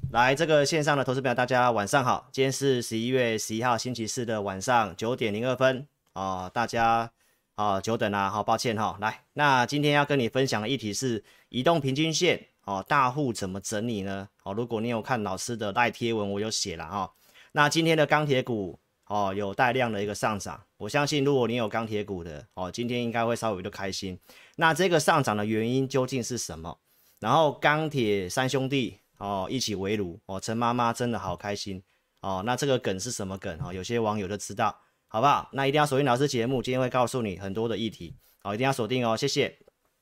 来，这个线上的投资朋友，大家晚上好。今天是11月11号星期四的晚上9:02大家久等啦，好抱歉哈。来，那今天要跟你分享的议题是移动平均线大户怎么整理呢？如果你有看老师的赖贴文，我有写了那今天的钢铁股有带量的一个上涨，我相信如果你有钢铁股的今天应该会稍微的开心。那这个上涨的原因究竟是什么？然后钢铁三兄弟一起围炉陈妈妈真的好开心那这个梗是什么梗有些网友就知道，好不好？那一定要锁定老师节目，今天会告诉你很多的议题一定要锁定谢谢。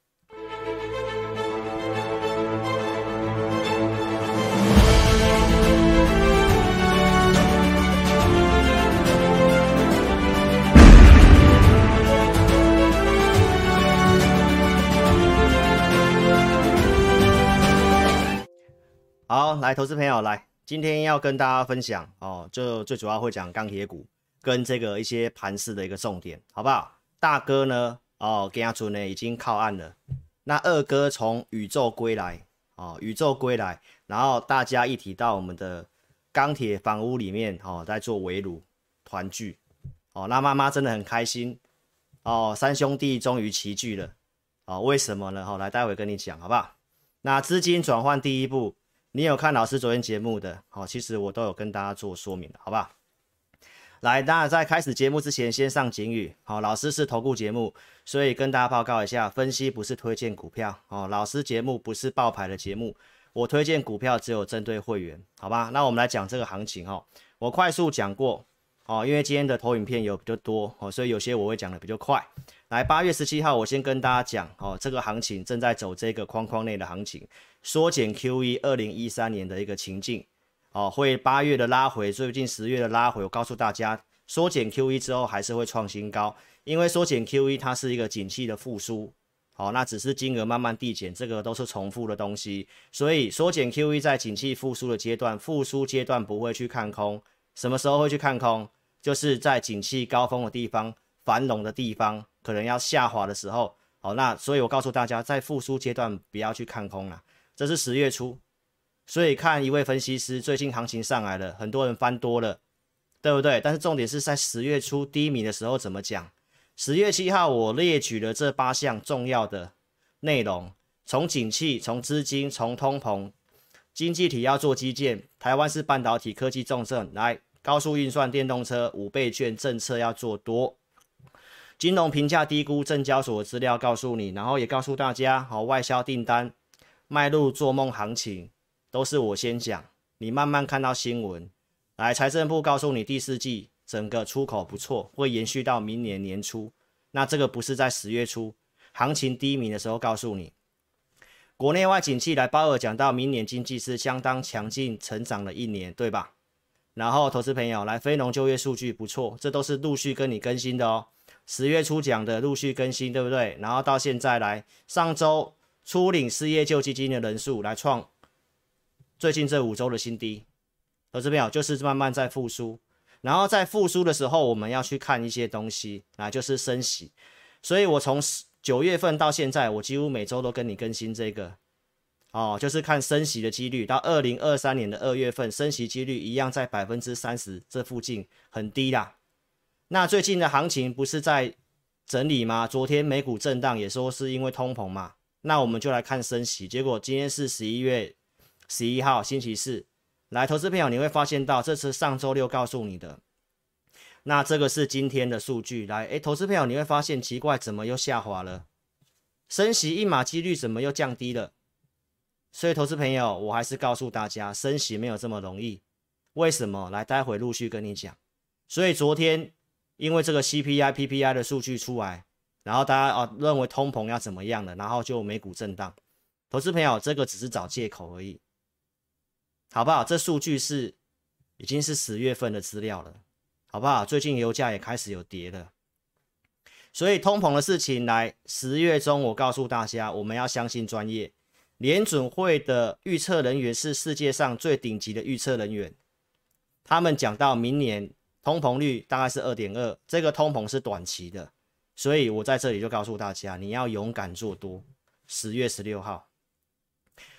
好，来，投资朋友来，今天要跟大家分享就最主要会讲钢铁股跟这个一些盘势的一个重点，好不好？大哥呢今天呢已经靠岸了，那二哥从宇宙归来然后大家一起到我们的钢铁房屋里面在做围炉团聚那妈妈真的很开心三兄弟终于齐聚了为什么呢？来，待会跟你讲，好不好？那资金转换第一步，你有看老师昨天节目的其实我都有跟大家做说明的，好不好？来，那在开始节目之前先上警语老师是投顾节目，所以跟大家报告一下，分析不是推荐股票老师节目不是爆牌的节目，我推荐股票只有针对会员，好吧？那我们来讲这个行情我快速讲过因为今天的投影片有比较多所以有些我会讲的比较快。来，8月17号我先跟大家讲这个行情正在走这个框框内的行情，缩减 QE 2013年的一个情境会8月的拉回，最近10月的拉回，我告诉大家缩减 QE 之后还是会创新高，因为缩减 QE 它是一个景气的复苏那只是金额慢慢递减，这个都是重复的东西，所以缩减 QE 在景气复苏的阶段，复苏阶段不会去看空。什么时候会去看空？就是在景气高峰的地方，繁荣的地方，可能要下滑的时候那所以我告诉大家，在复苏阶段不要去看空啦，这是10月初。所以看一位分析师，最近行情上来了，很多人翻多了，对不对？但是重点是在10月初低迷的时候怎么讲？10月7号我列举了这8项重要的内容，从景气、从资金、从通膨，经济体要做基建，台湾是半导体科技重镇，来高速运算、电动车、5倍券政策要做多，金融评价低估，证交所的资料告诉你，然后也告诉大家外销订单迈入做梦行情。都是我先讲，你慢慢看到新闻。来，财政部告诉你第4季整个出口不错，会延续到明年年初。那这个不是在10月初行情低迷的时候告诉你。国内外景气，来鲍尔讲到明年经济是相当强劲成长的一年，对吧？然后投资朋友来，非农就业数据不错，这都是陆续跟你更新的10月初讲的陆续更新，对不对？然后到现在来，上周初领失业救济金的人数来创最近这5周的新低，投资朋友就是慢慢在复苏，然后在复苏的时候，我们要去看一些东西，就是升息。所以我从9月份到现在，我几乎每周都跟你更新这个，就是看升息的几率。到2023年的2月份，升息几率一样在30%这附近，很低啦。那最近的行情不是在整理吗？昨天美股震荡也说是因为通膨嘛，那我们就来看升息。结果今天是11月11号星期四，来，投资朋友你会发现到，这是上周六告诉你的，那这个是今天的数据。来，投资朋友你会发现奇怪，怎么又下滑了？升息一码几率怎么又降低了？所以投资朋友，我还是告诉大家，升息没有这么容易。为什么？来，待会陆续跟你讲。所以昨天因为这个 CPI、PPI 的数据出来，然后大家认为通膨要怎么样了，然后就美股震荡。投资朋友，这个只是找借口而已，好不好？这数据已经是10月份的资料了，好不好？最近油价也开始有跌了，所以通膨的事情来10月中，我告诉大家，我们要相信专业。联准会的预测人员是世界上最顶级的预测人员，他们讲到明年通膨率大概是 2.2， 这个通膨是短期的，所以我在这里就告诉大家，你要勇敢做多。10月16号，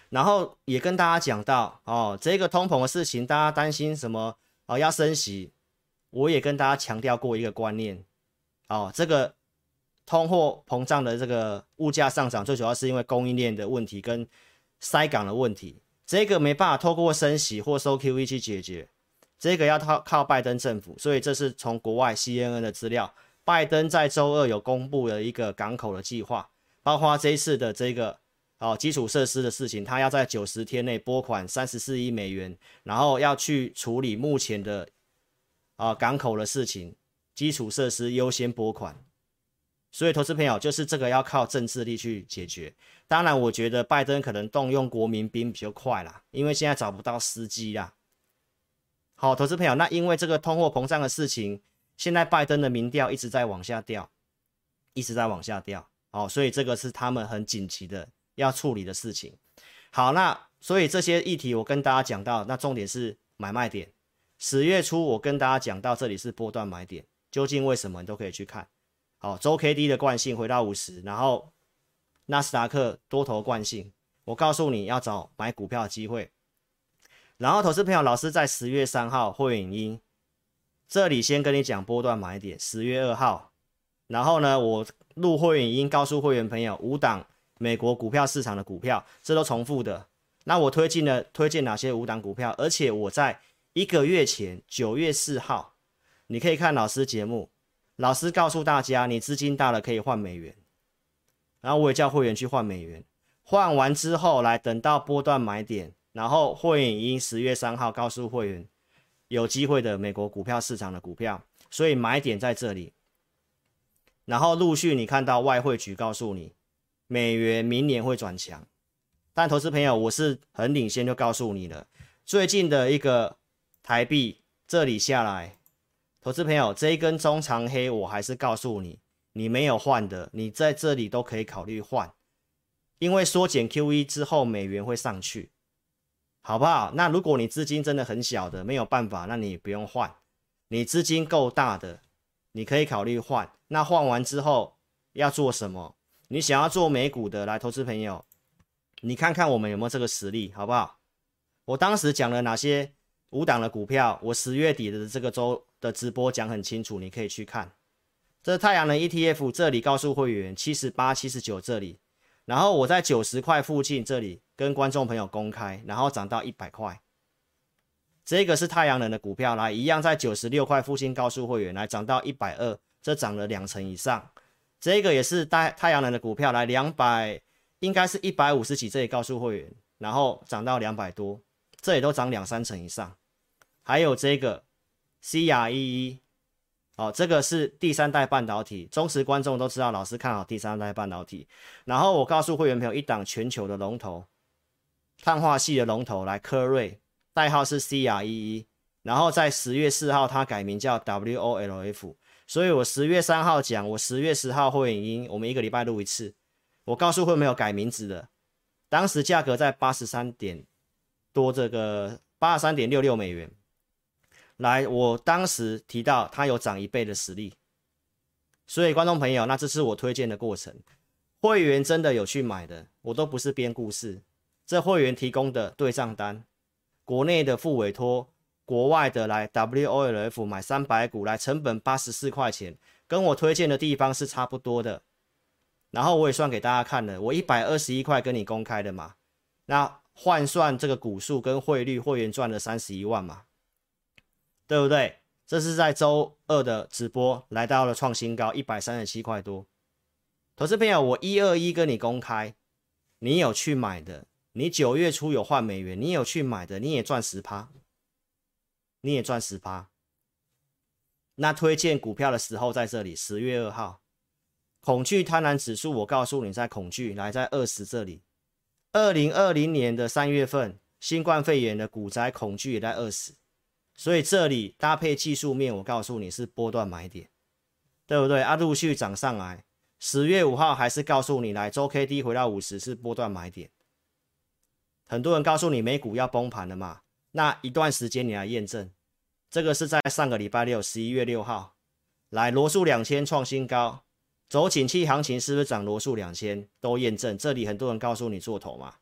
然后也跟大家讲到哦，这个通膨的事情，大家担心什么哦要升息，我也跟大家强调过一个观念哦，这个通货膨胀的这个物价上涨，最主要是因为供应链的问题跟塞港的问题，这个没办法透过升息或收 QE 去解决，这个要靠拜登政府，所以这是从国外 CNN 的资料，拜登在周二有公布了一个港口的计划，包括这一次的这个基础设施的事情，他要在90天内拨款34亿美元，然后要去处理目前的港口的事情，基础设施优先拨款。所以投资朋友就是这个要靠政治力去解决。当然我觉得拜登可能动用国民兵比较快啦，因为现在找不到司机啦。好，投资朋友，那因为这个通货膨胀的事情，现在拜登的民调一直在往下掉，一直在往下掉。所以这个是他们很紧急的要处理的事情。好，那所以这些议题我跟大家讲到，那重点是买卖点。10月初我跟大家讲到这里是波段买点，究竟为什么你都可以去看。好，周 K D 的惯性回到50，然后纳斯达克多头惯性，我告诉你要找买股票的机会。然后投资朋友，老师在10月3号会员影音这里先跟你讲波段买点，10月2号，然后呢我录会员影音告诉会员朋友5档美国股票市场的股票，这都重复的。那我推荐哪些5档股票？而且我在1个月前9月4号，你可以看老师节目，老师告诉大家，你资金大了可以换美元，然后我也叫会员去换美元，换完之后来等到波段买点，然后会员已经10月3号告诉会员有机会的美国股票市场的股票，所以买点在这里。然后陆续你看到外汇局告诉你，美元明年会转强，但投资朋友我是很领先就告诉你了，最近的一个台币这里下来。投资朋友，这一根中长黑，我还是告诉你，你没有换的，你在这里都可以考虑换，因为缩减 QE 之后，美元会上去，好不好？那如果你资金真的很小的，没有办法，那你不用换。你资金够大的，你可以考虑换。那换完之后要做什么？你想要做美股的，来，投资朋友，你看看我们有没有这个实力，好不好？我当时讲了哪些5档的股票，我10月底的这个周的直播讲很清楚，你可以去看。这太阳能 ETF 这里告诉会员78、79这里，然后我在90块附近这里跟观众朋友公开，然后涨到100块。这个是太阳能的股票，来一样在96块附近告诉会员，来涨到120，这涨了2成以上。这个也是太阳能的股票，来200，应该是150几，这里告诉会员，然后涨到200多，这也都涨2、3成以上。还有这个 CREE， 这个是第3代半导体，忠实观众都知道老师看好第3代半导体。然后我告诉会员朋友，一档全球的龙头，碳化系的龙头，来科瑞，代号是 CREE， 然后在10月4号它改名叫 WOLF， 所以我10月3号讲，我10月10号会员音，我们1个礼拜录一次，我告诉会没有改名字的，当时价格在83点多，这个 83.66 美元。来，我当时提到它有涨1倍的实力，所以观众朋友，那这是我推荐的过程。会员真的有去买的，我都不是编故事，这会员提供的对账单，国内的副委托，国外的来 WOLF 买300股，来成本84块钱，跟我推荐的地方是差不多的。然后我也算给大家看了，我121块跟你公开的嘛，那换算这个股数跟汇率，会员赚了31万嘛。对不对？这是在周2的直播来到了创新高137块多。投资朋友，我121跟你公开，你有去买的，你9月初有换美元，你有去买的，你也赚 10%， 你也赚 10%。那推荐股票的时候在这里10月2号，恐惧贪婪指数我告诉你在恐惧，来在20这里。2020年的3月份，新冠肺炎的股灾恐惧也在20。所以这里搭配技术面，我告诉你是波段买点，对不对？陆续涨上来，10月5号还是告诉你来周 K D 回到50是波段买点。很多人告诉你美股要崩盘了嘛，那一段时间你来验证，这个是在上个礼拜六11月6号，来罗素2000创新高，走景气行情是不是涨罗素2000都验证？这里很多人告诉你做头嘛，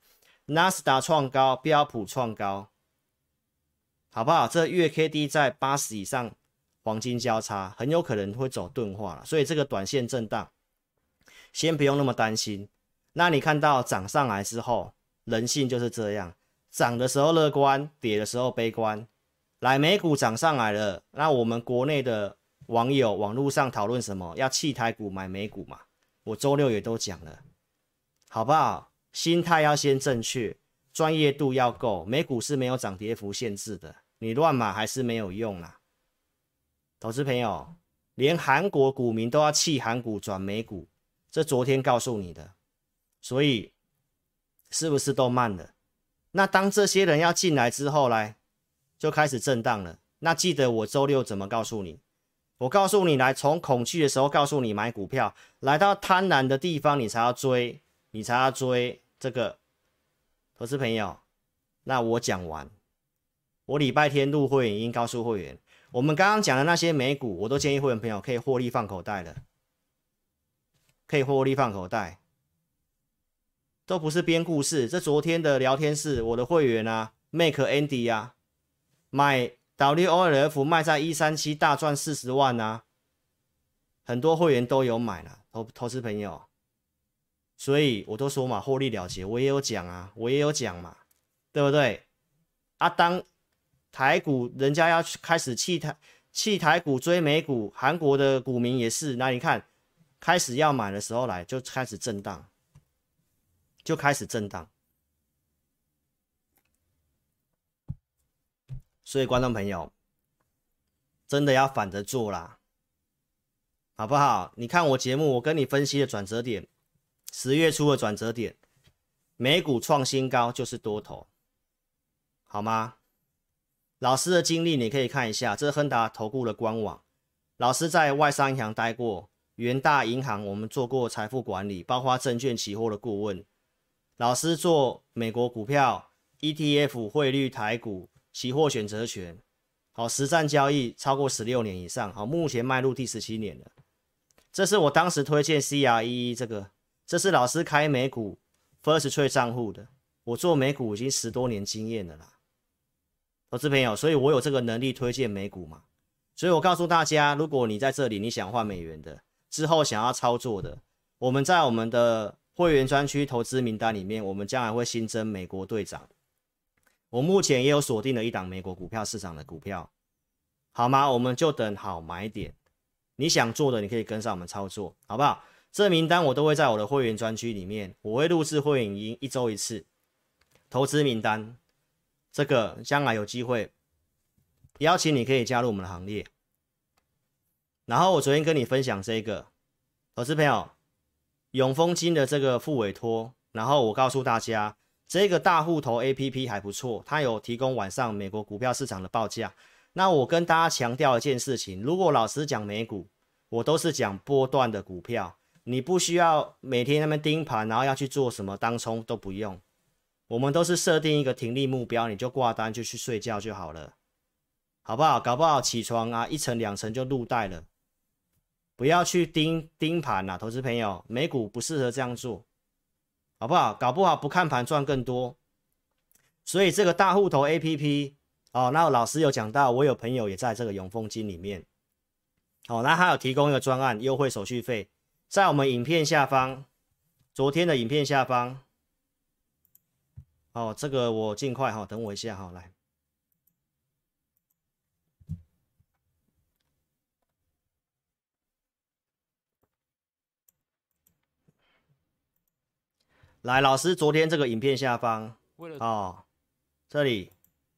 纳斯达创高，标普创高，好不好？这月 K D 在80以上，黄金交叉，很有可能会走钝化了，所以这个短线震荡，先不用那么担心。那你看到涨上来之后，人性就是这样，涨的时候乐观，跌的时候悲观。来，美股涨上来了，那我们国内的网友网络上讨论什么？要弃台股买美股嘛？我周六也都讲了，好不好？心态要先正确，专业度要够。美股是没有涨跌幅限制的，你乱买还是没有用啦。投资朋友，连韩国股民都要弃韩股转美股，这昨天告诉你的，所以是不是都慢了？那当这些人要进来之后来，就开始震荡了。那记得我周六怎么告诉你？我告诉你，来从恐惧的时候告诉你买股票，来到贪婪的地方你才要追，你才要追这个。投资朋友，那我讲完，我礼拜天录会员已经告诉会员，我们刚刚讲的那些美股，我都建议会员朋友可以获利放口袋了，可以获利放口袋，都不是编故事。这昨天的聊天室，我的会员啊 ，Make Andy 啊，买 WOLF 卖在137大赚40万啊，很多会员都有买了，投资朋友，所以我都说嘛，获利了结，我也有讲啊，我也有讲嘛，对不对？啊，当台股人家要开始弃台股追美股，韩国的股民也是，那你看开始要买的时候来，就开始震荡，所以观众朋友，真的要反着做啦，好不好？你看我节目，我跟你分析的转折点，10月初的转折点，美股创新高就是多头，好吗？老师的经历你可以看一下，这是亨达投顾的官网。老师在外商银行待过，元大银行我们做过财富管理，包括证券期货的顾问。老师做美国股票、ETF、汇率、台股、期货选择权，好，实战交易超过16年以上，好，目前迈入第17年了。这是我当时推荐 CREE 这是老师开美股 First Trade 账户的，我做美股已经10多年经验了啦。投资朋友，所以我有这个能力推荐美股嘛，所以我告诉大家，如果你在这里你想换美元的，之后想要操作的，我们在我们的会员专区投资名单里面，我们将来会新增美国队长，我目前也有锁定了一档美国股票市场的股票，好吗？我们就等好买点，你想做的你可以跟上我们操作，好不好？这名单我都会在我的会员专区里面，我会录制会员营1周1次，投资名单。这个将来有机会邀请你可以加入我们的行列。然后我昨天跟你分享这个投资朋友永丰金的这个副委托，然后我告诉大家这个大户头 APP 还不错，它有提供晚上美国股票市场的报价。那我跟大家强调一件事情，如果老师讲美股，我都是讲波段的股票，你不需要每天那边盯盘，然后要去做什么当冲都不用。我们都是设定一个停利目标，你就挂单就去睡觉就好了，好不好？搞不好起床啊，1成2成就入袋了，不要去盯盘啦，投资朋友，美股不适合这样做，好不好？搞不好不看盘赚更多。所以这个大户头 APP 哦，那老师有讲到，我有朋友也在这个永丰金里面，哦，那他有提供一个专案优惠手续费，在我们影片下方，昨天的影片下方。哦，这个我尽快哈，等我一下哈，来，老师昨天这个影片下方哦，这里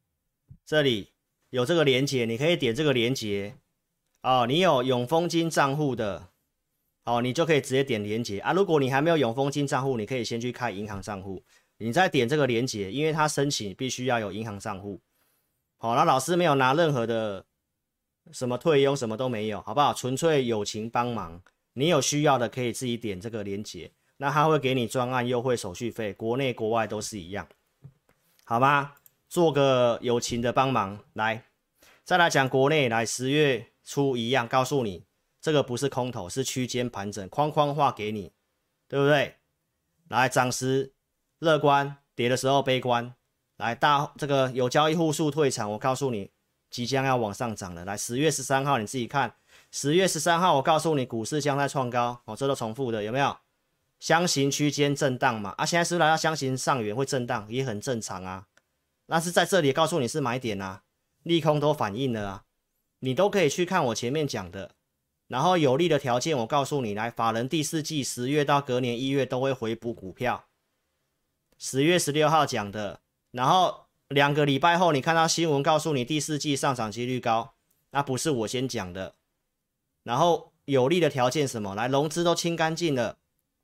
有这个连结，你可以点这个连结哦，你有永丰金账户的，哦，你就可以直接点连结啊。如果你还没有永丰金账户，你可以先去开银行账户。你再点这个连结，因为他申请必须要有银行账户。好，那老师没有拿任何的什么退佣，什么都没有，好不好？纯粹友情帮忙。你有需要的可以自己点这个连结，那他会给你专案优惠手续费，国内国外都是一样，好吗？做个友情的帮忙。来，再来讲国内，来10月初一样，告诉你这个不是空头，是区间盘整，框框画给你，对不对？来，涨时乐观， 跌的时候悲观，来这个有交易户数退场，我告诉你即将要往上涨了。来10月13号你自己看，10月13号我告诉你股市将在创高，这都重复的，有没有？箱型区间震荡嘛，现在是不是来到箱型上缘会震荡，也很正常啊。那是在这里告诉你是买点啊，利空都反映了啊，你都可以去看我前面讲的。然后有利的条件，我告诉你，来，法人第4季10月到隔年1月都会回补股票，10月16号讲的。然后2个礼拜后，你看到新闻告诉你第4季上涨几率高，那不是我先讲的。然后有利的条件什么？来，融资都清干净了，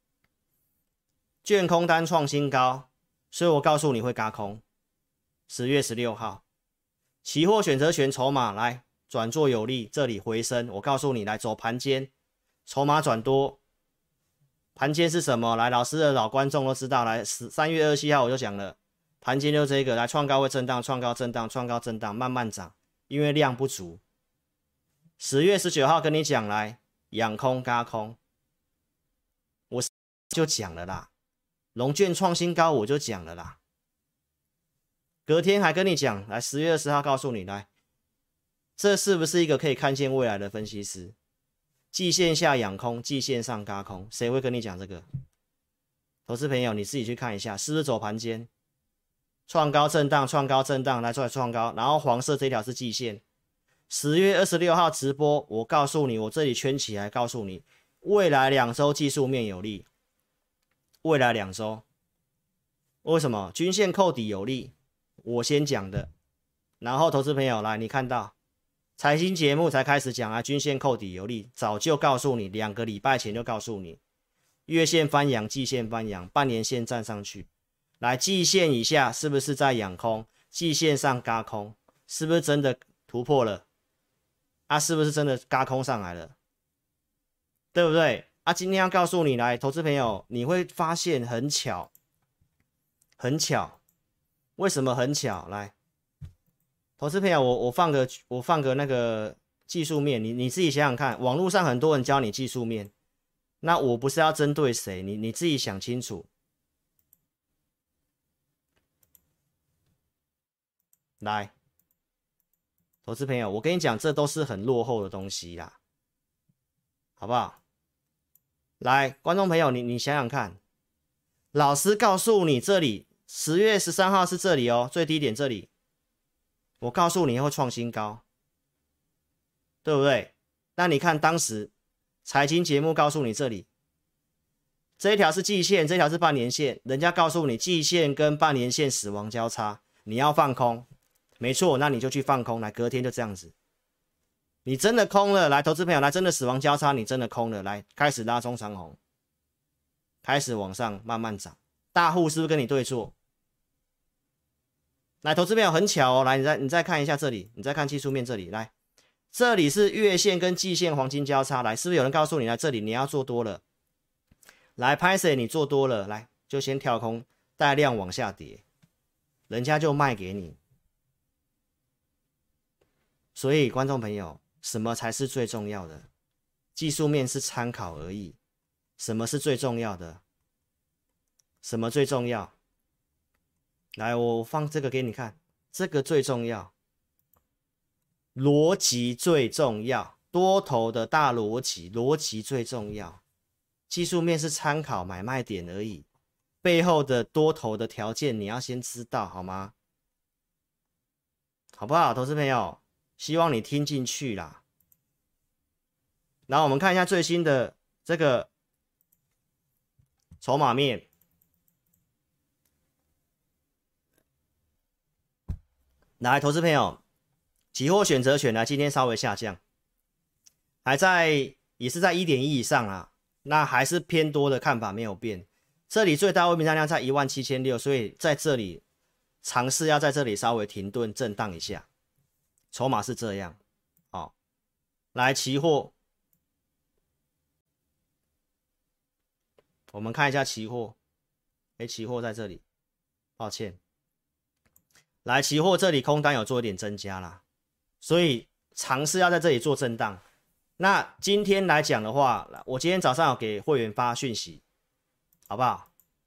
券空单创新高，所以我告诉你会軋空。10月16号，期货选择权筹码来。转做有利，这里回升，我告诉你，来走盘间，筹码转多，盘间是什么？来，老师的老观众都知道，来3月27号我就讲了，盘间就这个，来创高会震荡，创高震荡，创高震荡，慢慢涨，因为量不足。10月19号跟你讲，来养空軋空，我就讲了啦，融券创新高我就讲了啦，隔天还跟你讲，来10月20号告诉你，来。这是不是一个可以看见未来的分析师？季线下养空，季线上軋空，谁会跟你讲这个？投资朋友，你自己去看一下，是不是走盘间，创高震荡，创高震荡，来出来创高，然后黄色这条是季线。10月26号直播，我告诉你，我这里圈起来，告诉你，未来2周技术面有利，未来2周，为什么？均线扣底有利，我先讲的。然后投资朋友来，你看到。财经节目才开始讲啊，均线扣底有利，早就告诉你，2个礼拜前就告诉你，月线翻阳，季线翻阳，半年线站上去，来季线以下是不是在养空？季线上軋空，是不是真的突破了？是不是真的軋空上来了？对不对？今天要告诉你，来，投资朋友，你会发现很巧，很巧，为什么很巧？来。投资朋友，我放个那个技术面，你自己想想看，网络上很多人教你技术面，那我不是要针对谁，你自己想清楚。来，投资朋友，我跟你讲，这都是很落后的东西啦，好不好？来，观众朋友，你想想看，老师告诉你，这里10月13号是这里哦，最低点这里。我告诉你会创新高，对不对？那你看当时财经节目告诉你这里，这一条是季线，这条是半年线，人家告诉你季线跟半年线死亡交叉，你要放空，没错，那你就去放空，来隔天就这样子，你真的空了，来投资朋友，来真的死亡交叉，你真的空了，来开始拉中长红，开始往上慢慢涨，大户是不是跟你对坐？来，投资朋友很巧哦，来，你再看一下这里，你再看技术面这里，来，这里是月线跟季线黄金交叉，来，是不是有人告诉你来这里你要做多了？来，拍谁你做多了，来就先跳空，带量往下跌，人家就卖给你。所以，观众朋友，什么才是最重要的？技术面是参考而已，什么是最重要的？什么最重要？来，我放这个给你看，这个最重要，逻辑最重要，多头的大逻辑，逻辑最重要。技术面是参考买卖点而已，背后的多头的条件你要先知道，好吗？好不好，投资朋友？希望你听进去啦。然后我们看一下最新的这个筹码面。来，投资朋友，期货选择权呢，今天稍微下降，也是在 1.1 以上啦，那还是偏多的看法没有变。这里最大未平仓量在17600，所以在这里尝试要在这里稍微停顿震荡一下，筹码是这样。好，来期货，我们看一下期货，期货在这里，抱歉。来，期货这里空单有做一点增加啦，所以尝试要在这里做震荡。那今天来讲的话，我今天早上有给会员发讯息，好不好？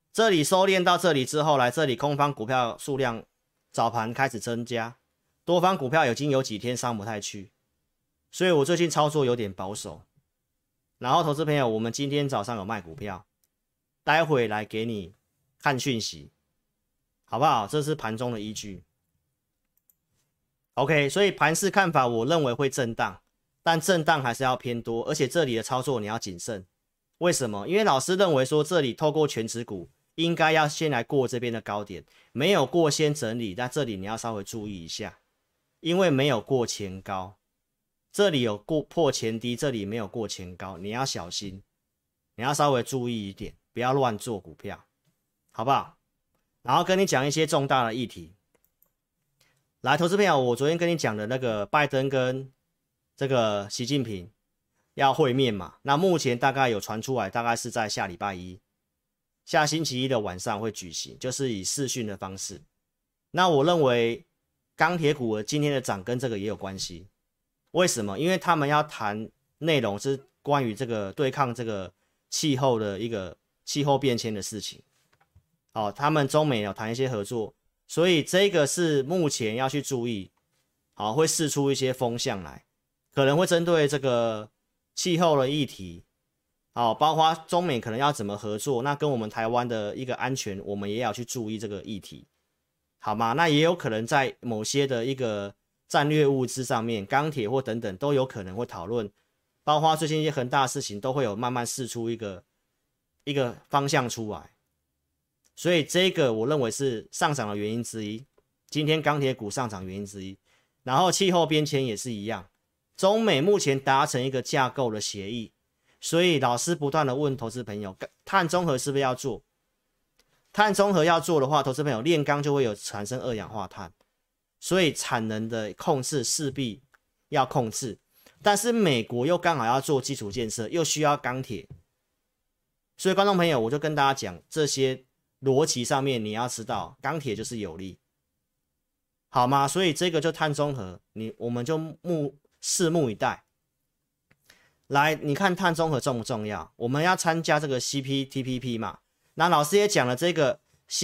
这里收敛到这里之后，来这里空方股票数量早盘开始增加，多方股票已经有几天上不太去，所以我最近操作有点保守。然后投资朋友，我们今天早上有卖股票，待会来给你看讯息，好不好？这是盘中的依据。OK， 所以盘势看法，我认为会震荡，但震荡还是要偏多，而且这里的操作你要谨慎。为什么？因为老师认为说，这里透过全指股应该要先来过这边的高点，没有过先整理，那这里你要稍微注意一下，因为没有过前高。这里有过破前低，这里没有过前高，你要小心，你要稍微注意一点，不要乱做股票，好不好？然后跟你讲一些重大的议题。来，投资朋友，我昨天跟你讲的那个拜登跟这个习近平要会面嘛，那目前大概有传出来，大概是在下礼拜一，下星期一的晚上会举行，就是以视讯的方式。那我认为钢铁股今天的涨跟这个也有关系。为什么？因为他们要谈内容是关于这个对抗这个气候的一个气候变迁的事情。哦，他们中美有谈一些合作，所以这个是目前要去注意。好，会释出一些风向来，可能会针对这个气候的议题。好，包括中美可能要怎么合作，那跟我们台湾的一个安全，我们也要去注意这个议题，好吗？那也有可能在某些的一个战略物资上面，钢铁或等等都有可能会讨论，包括最近一些恒大的事情都会有慢慢释出一个方向出来，所以这个我认为是上涨的原因之一，今天钢铁股上涨原因之一。然后气候变迁也是一样，中美目前达成一个架构的协议，所以老师不断的问投资朋友，碳中和是不是要做？碳中和要做的话，投资朋友炼钢就会有产生二氧化碳。所以产能的控制势必要控制，但是美国又刚好要做基础建设，又需要钢铁，所以观众朋友，我就跟大家讲这些逻辑上面你要知道，钢铁就是有利，好吗？所以这个就碳中和，我们就拭目以待。来，你看碳中和重不重要？我们要参加这个 CPTPP 嘛，那老师也讲了，这个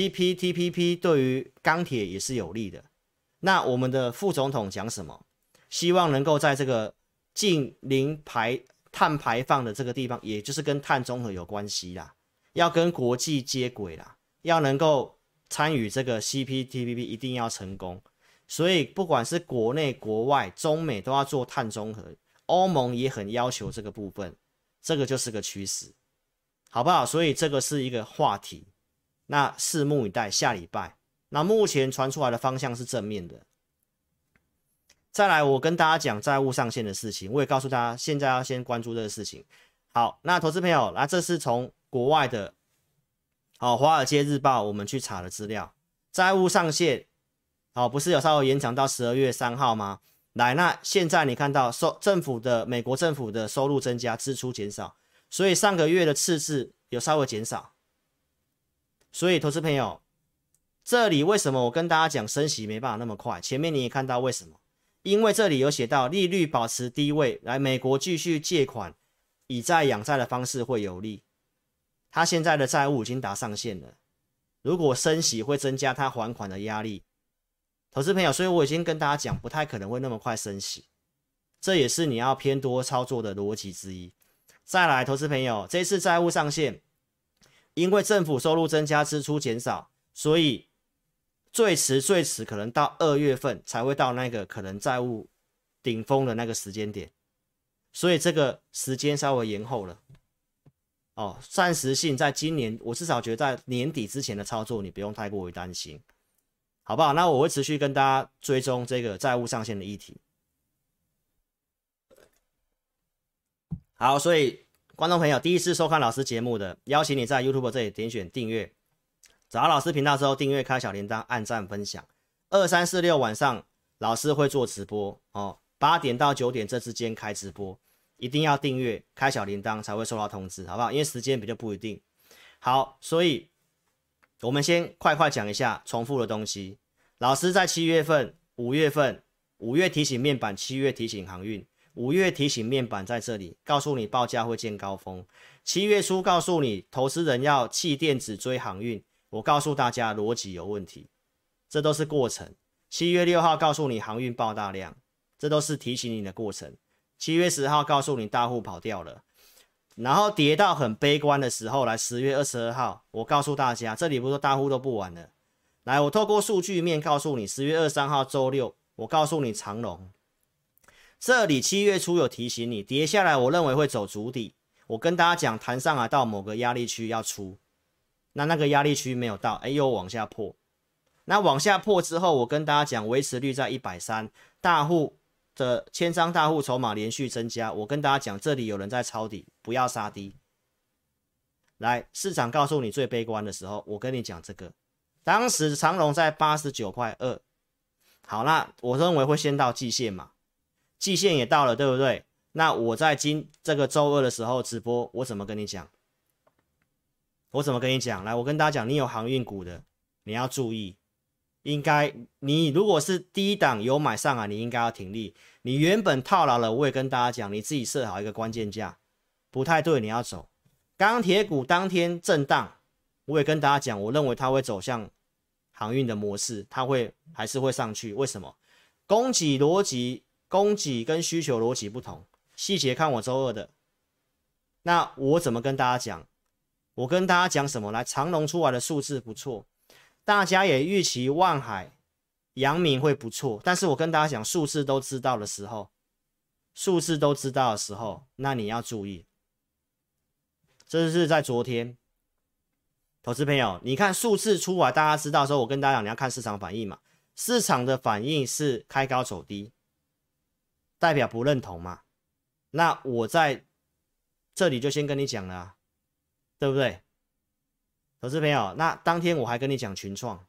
CPTPP 对于钢铁也是有利的。那我们的副总统讲什么？希望能够在这个近零碳排放的这个地方，也就是跟碳中和有关系啦，要跟国际接轨啦，要能够参与这个 CPTPP 一定要成功。所以不管是国内国外，中美都要做碳中和，欧盟也很要求这个部分，这个就是个趋势，好不好？所以这个是一个话题，那拭目以待，下礼拜。那目前传出来的方向是正面的。再来，我跟大家讲债务上限的事情，我也告诉大家，现在要先关注这个事情。好，那投资朋友，这是从国外的华尔街日报我们去查的资料，债务上限不是有稍微延长到12月3号吗？来，那现在你看到美国政府的收入增加，支出减少，所以上个月的赤字有稍微减少。所以投资朋友，这里为什么我跟大家讲升息没办法那么快？前面你也看到为什么？因为这里有写到利率保持低位，来美国继续借款，以债养债的方式会有利。他现在的债务已经达上限了，如果升息会增加他还款的压力。投资朋友，所以我已经跟大家讲，不太可能会那么快升息，这也是你要偏多操作的逻辑之一。再来，投资朋友，这次债务上限，因为政府收入增加，支出减少，所以最迟可能到2月份才会到那个可能债务顶峰的那个时间点，所以这个时间稍微延后了。暂时性在今年，我至少觉得在年底之前的操作，你不用太过于担心，好不好？那我会持续跟大家追踪这个债务上限的议题。好，所以观众朋友，第一次收看老师节目的，邀请你在 YouTube 这里点选订阅。找到老师频道之后，订阅、开小铃铛、按赞、分享。2、3、4、6晚上，老师会做直播8点到9点这之间开直播，一定要订阅、开小铃铛才会收到通知，好不好？因为时间比较不一定。好，所以我们先快讲一下重复的东西。老师在7月份、5月份，5月提醒面板，7月提醒航运， 5月提醒面板在这里，告诉你报价会见高峰。7月初告诉你投资人要弃电子追航运，我告诉大家逻辑有问题，这都是过程。7月6号告诉你航运爆大量，这都是提醒你的过程。7月10号告诉你大户跑掉了，然后跌到很悲观的时候，来10月22号，我告诉大家，这里不是说大户都不玩了，来，我透过数据面告诉你，10月23号周六，我告诉你长荣，这里7月初有提醒你跌下来，我认为会走筑底，我跟大家讲弹上来到某个压力区要出，那个压力区没有到，又往下破，那往下破之后，我跟大家讲维持率在130，大户的千张大户筹码连续增加，我跟大家讲这里有人在抄底，不要杀低。来，市场告诉你最悲观的时候，我跟你讲这个，当时长荣在89.2块，好，那我认为会先到季线嘛，季线也到了，对不对？那我在这个周二的时候直播，我怎么跟你讲？来，我跟大家讲，你有航运股的，你要注意。应该，你如果是第一档有买上来，你应该要停利。你原本套牢了，我也跟大家讲，你自己设好一个关键价，不太对，你要走。钢铁股当天震荡，我也跟大家讲，我认为它会走向航运的模式，它还是会上去。为什么？供给逻辑，供给跟需求逻辑不同，细节看我周二的。那我怎么跟大家讲？我跟大家讲什么？来，长荣出来的数字不错。大家也预期万海、阳明会不错，但是我跟大家讲，数字都知道的时候，那你要注意。这是在昨天，投资朋友，你看数字出来，大家知道的时候，我跟大家讲，你要看市场反应嘛。市场的反应是开高走低，代表不认同嘛。那我在这里就先跟你讲了啊，对不对？投资朋友，那当天我还跟你讲群创，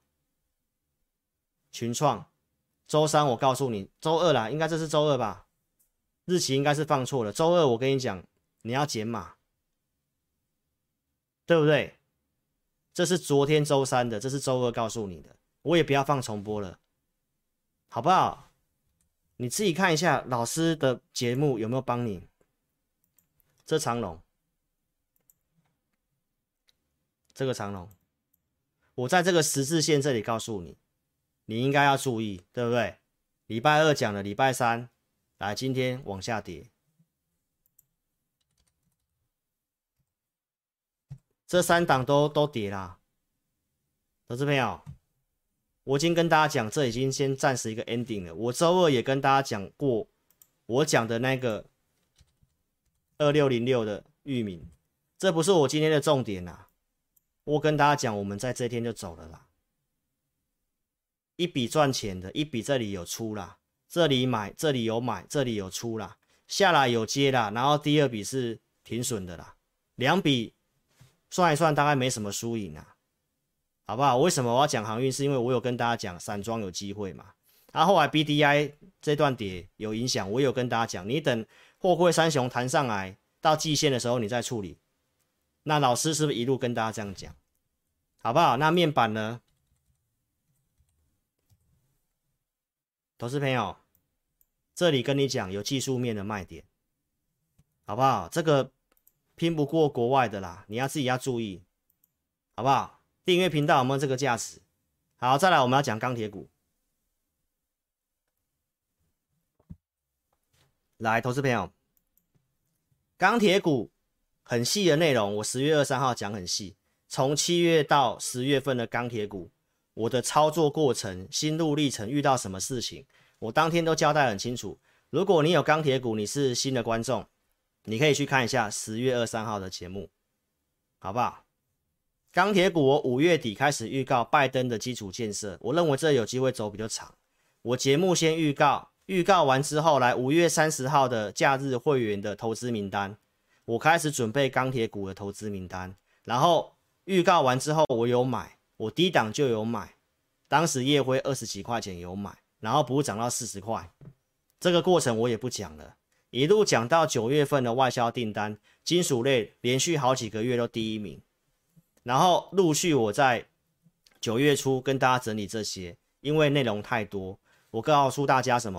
周三我告诉你，周二啦，应该这是周二吧？日期应该是放错了。周二我跟你讲，你要减码，对不对？这是昨天周三的，这是周二告诉你的，我也不要放重播了，好不好？你自己看一下老师的节目有没有帮你。这长荣。这个长荣，我在这个十字线这里告诉你，你应该要注意，对不对？礼拜二讲了，礼拜三来，今天往下跌，这3档都跌啦。投资朋友，我已经跟大家讲，这已经先暂时一个 ending 了。我周二也跟大家讲过，我讲的那个2606的裕民，这不是我今天的重点啦。我跟大家讲，我们在这天就走了啦，一笔赚钱的，一笔这里有出啦，这里买，这里有买，这里有出啦，下来有接啦，然后第2笔是停损的啦，2笔算一算大概没什么输赢啊，好不好？为什么我要讲航运？是因为我有跟大家讲散装有机会嘛，然后后来 BDI 这段跌有影响，我有跟大家讲，你等货柜三雄弹上来到季线的时候你再处理。那老师是不是一路跟大家这样讲，好不好？那面板呢？投资朋友，这里跟你讲有技术面的卖点，好不好？这个拼不过国外的啦，你要自己要注意，好不好？订阅频道有没有这个价值？好，再来我们要讲钢铁股。来，投资朋友，钢铁股很细的内容，我10月23号讲很细，从7月到10月份的钢铁股，我的操作过程、心路历程，遇到什么事情，我当天都交代很清楚。如果你有钢铁股，你是新的观众，你可以去看一下10月23号的节目，好不好？钢铁股我5月底开始预告拜登的基础建设，我认为这有机会走比较长。我节目先预告完之后，来5月30号的假日会员的投资名单。我开始准备钢铁股的投资名单，然后预告完之后，我有买，我低档就有买，当时业辉20几块钱有买，然后补涨到40块，这个过程我也不讲了，一路讲到9月份的外销订单，金属类连续好几个月都第1名，然后陆续我在9月初跟大家整理这些，因为内容太多，我告诉大家什么？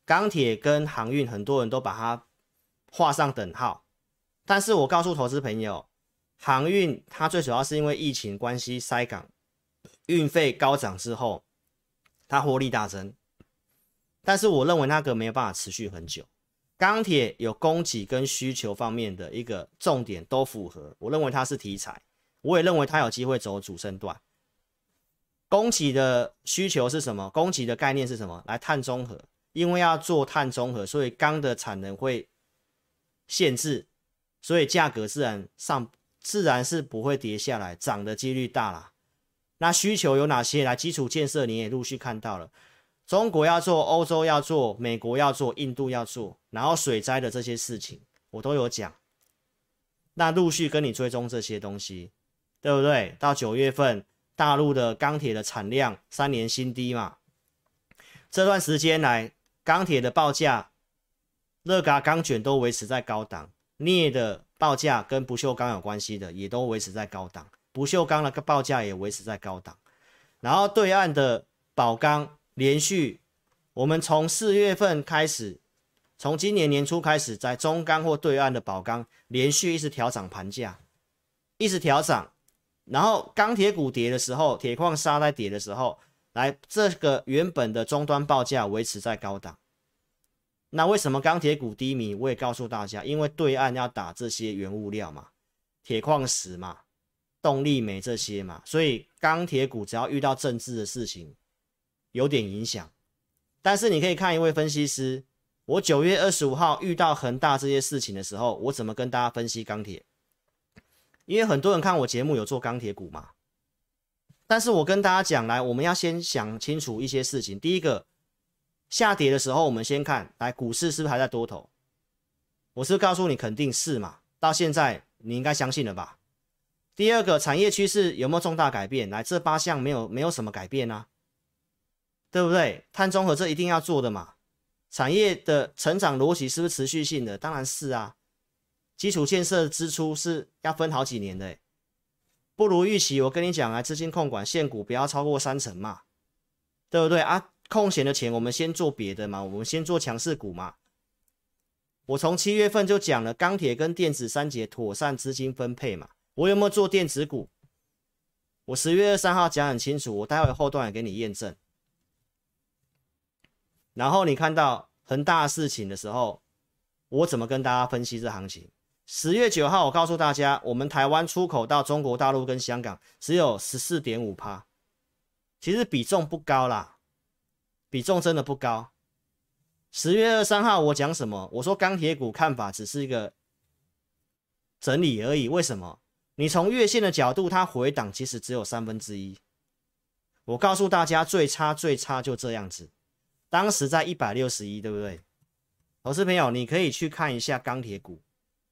钢铁跟航运很多人都把它画上等号，但是我告诉投资朋友，航运它最主要是因为疫情关系塞港，运费高涨之后，它获利大增，但是我认为那个没有办法持续很久。钢铁有供给跟需求方面的一个重点都符合，我认为它是题材，我也认为它有机会走主升段。供给的需求是什么？供给的概念是什么？来碳中和，因为要做碳中和，所以钢的产能会限制，所以价格自然是不会跌下来，涨的几率大啦。那需求有哪些？来，基础建设你也陆续看到了，中国要做，欧洲要做，美国要做，印度要做，然后水灾的这些事情我都有讲，那陆续跟你追踪这些东西，对不对？到9月份大陆的钢铁的产量3年新低嘛，这段时间来钢铁的报价，热轧钢卷都维持在高档，镍的报价跟不锈钢有关系的也都维持在高档，不锈钢的报价也维持在高档，然后对岸的宝钢连续，我们从4月份开始，从今年年初开始，在中钢或对岸的宝钢连续一直调涨盘价，一直调涨，然后钢铁股跌的时候，铁矿砂在跌的时候，来这个原本的终端报价维持在高档。那为什么钢铁股低迷？我也告诉大家，因为对岸要打这些原物料嘛，铁矿石嘛，动力煤这些嘛，所以钢铁股只要遇到政治的事情，有点影响。但是你可以看一位分析师，我9月25号遇到恒大这些事情的时候，我怎么跟大家分析钢铁？因为很多人看我节目有做钢铁股嘛，但是我跟大家讲，来，我们要先想清楚一些事情。第一个，下跌的时候，我们先看，来，股市是不是还在多头？我是告诉你肯定是嘛，到现在你应该相信了吧？第二个，产业趋势有没有重大改变？来，这8项没有什么改变啊，对不对？碳中和这一定要做的嘛。产业的成长逻辑是不是持续性的？当然是啊。基础建设支出是要分好几年的，不如预期，我跟你讲啊，资金控管现股不要超过30%嘛，对不对啊？空闲的钱我们先做别的嘛，我们先做强势股嘛。我从7月份就讲了，钢铁跟电子3节妥善资金分配嘛。我有没有做电子股？我10月23号讲很清楚，我待会后段也给你验证。然后你看到恒大事情的时候，我怎么跟大家分析这行情？10月9号我告诉大家，我们台湾出口到中国大陆跟香港只有 14.5%， 其实比重不高啦，比重真的不高。10月23号我讲什么？我说钢铁股看法只是一个整理而已。为什么？你从月线的角度，它回档其实只有1/3。我告诉大家，最差就这样子。当时在161，对不对？投资朋友，你可以去看一下钢铁股，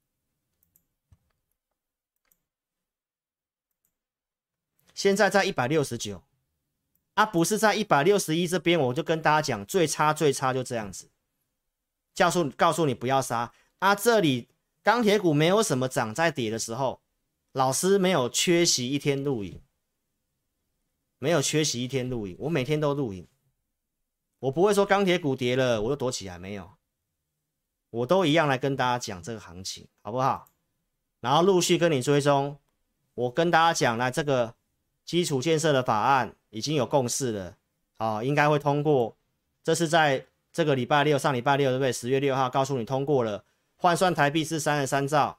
现在在169啊，不是在161这边，我就跟大家讲，最差就这样子。告诉你不要杀啊！这里钢铁股没有什么涨在跌的时候，老师没有缺席一天录影，我每天都录影。我不会说钢铁股跌了我就躲起来，没有，我都一样来跟大家讲这个行情，好不好？然后陆续跟你追踪。我跟大家讲，来，这个基础建设的法案已经有共识了，应该会通过。这是在这个礼拜六，上礼拜六对不对？10月6号告诉你通过了，换算台币是33兆。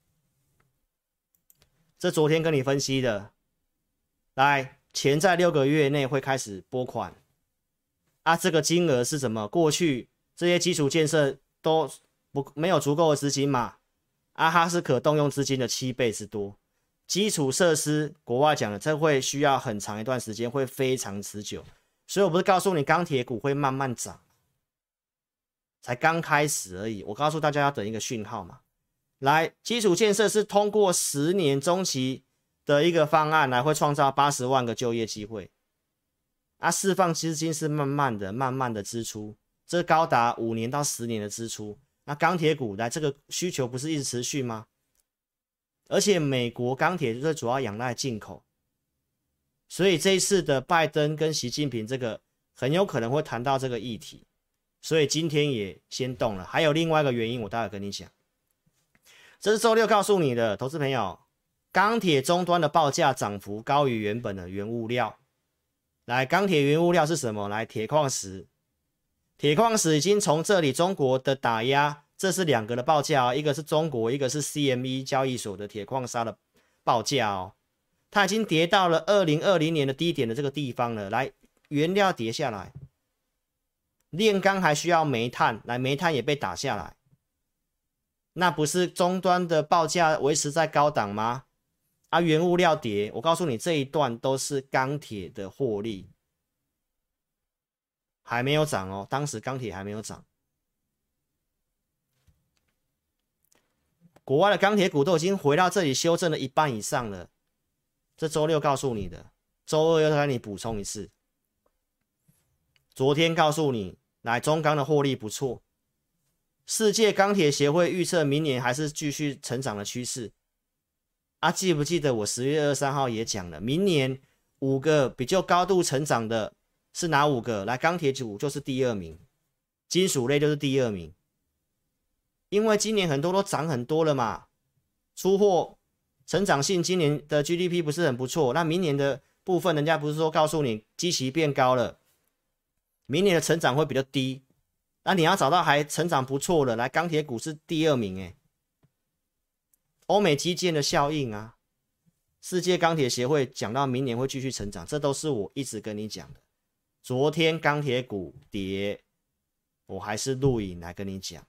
这昨天跟你分析的，来，钱在6个月内会开始拨款啊，这个金额是什么？过去这些基础建设都没有足够的资金嘛，啊，它是可动用资金的7倍之多。基础设施国外讲的，这会需要很长一段时间，会非常持久。所以我不是告诉你钢铁股会慢慢涨，才刚开始而已。我告诉大家要等一个讯号嘛。来，基础建设是通过10年中期的一个方案，来会创造80万个就业机会。啊，释放资金是慢慢的支出，这高达5年到10年的支出。那钢铁股来这个需求不是一直持续吗？而且美国钢铁就是主要仰赖进口，所以这一次的拜登跟习近平这个很有可能会谈到这个议题。 所以今天也先动了。还有另外一个原因，我待会跟你讲。这是周六告诉你的，投资朋友，钢铁终端的报价涨幅高于原本的原物料。来，钢铁原物料是什么？来，铁矿石。铁矿石已经从这里中国的打压，这是两个的报价哦，一个是中国，一个是 CME 交易所的铁矿砂的报价哦，它已经跌到了2020年的低点的这个地方了。来，原料跌下来，炼钢还需要煤炭，来，煤炭也被打下来，那不是终端的报价维持在高档吗？啊，原物料跌，我告诉你，这一段都是钢铁的获利。还没有涨哦，当时钢铁还没有涨，国外的钢铁股都已经回到这里修正了一半以上了。这周六告诉你的，周二又跟你补充一次。昨天告诉你，来中钢的获利不错，世界钢铁协会预测明年还是继续成长的趋势。啊，记不记得我10月23号也讲了，明年5个比较高度成长的。是哪5个？来，钢铁股就是第2名，金属类就是第2名，因为今年很多都涨很多了嘛，出货成长性今年的 GDP 不是很不错，那明年的部分人家不是说告诉你基期变高了，明年的成长会比较低，那你要找到还成长不错的，来，钢铁股是第2名诶，欧美基建的效应啊，世界钢铁协会讲到明年会继续成长，这都是我一直跟你讲的。昨天钢铁股跌，我还是录影来跟你讲，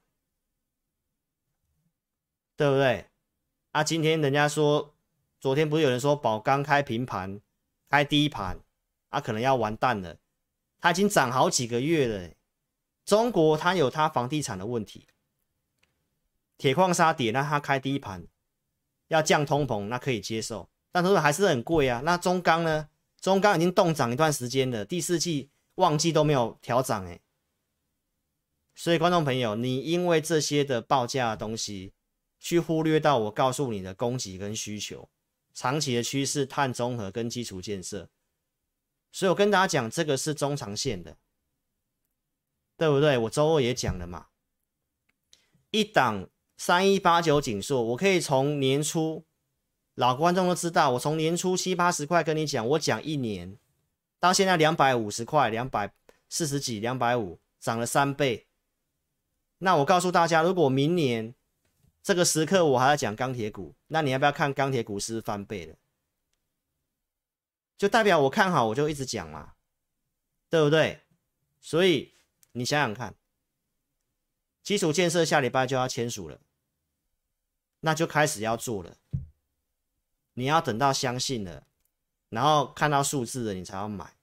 对不对？啊，今天人家说，昨天不是有人说宝钢开平盘，开低盘，啊，可能要完蛋了。它已经涨好几个月了。中国它有它房地产的问题，铁矿砂跌，那它开低盘，要降通膨，那可以接受，但是还是很贵啊。那中钢呢？中钢已经冻涨一段时间了，第4季旺季都没有调涨哎，所以观众朋友，你因为这些的报价的东西，去忽略到我告诉你的供给跟需求，长期的趋势、碳中和跟基础建设，所以我跟大家讲，这个是中长线的，对不对？我周二也讲了嘛，一档3189景硕，我可以从年初。老观众都知道，我从年初70、80块跟你讲，我讲1年，到现在250块，240几，250，涨了3倍。那我告诉大家，如果明年这个时刻我还在讲钢铁股，那你要不要看钢铁股是翻倍的？就代表我看好，我就一直讲嘛，对不对？所以你想想看，基础建设下礼拜就要签署了，那就开始要做了。你要等到相信了，然后看到数字了，你才要买。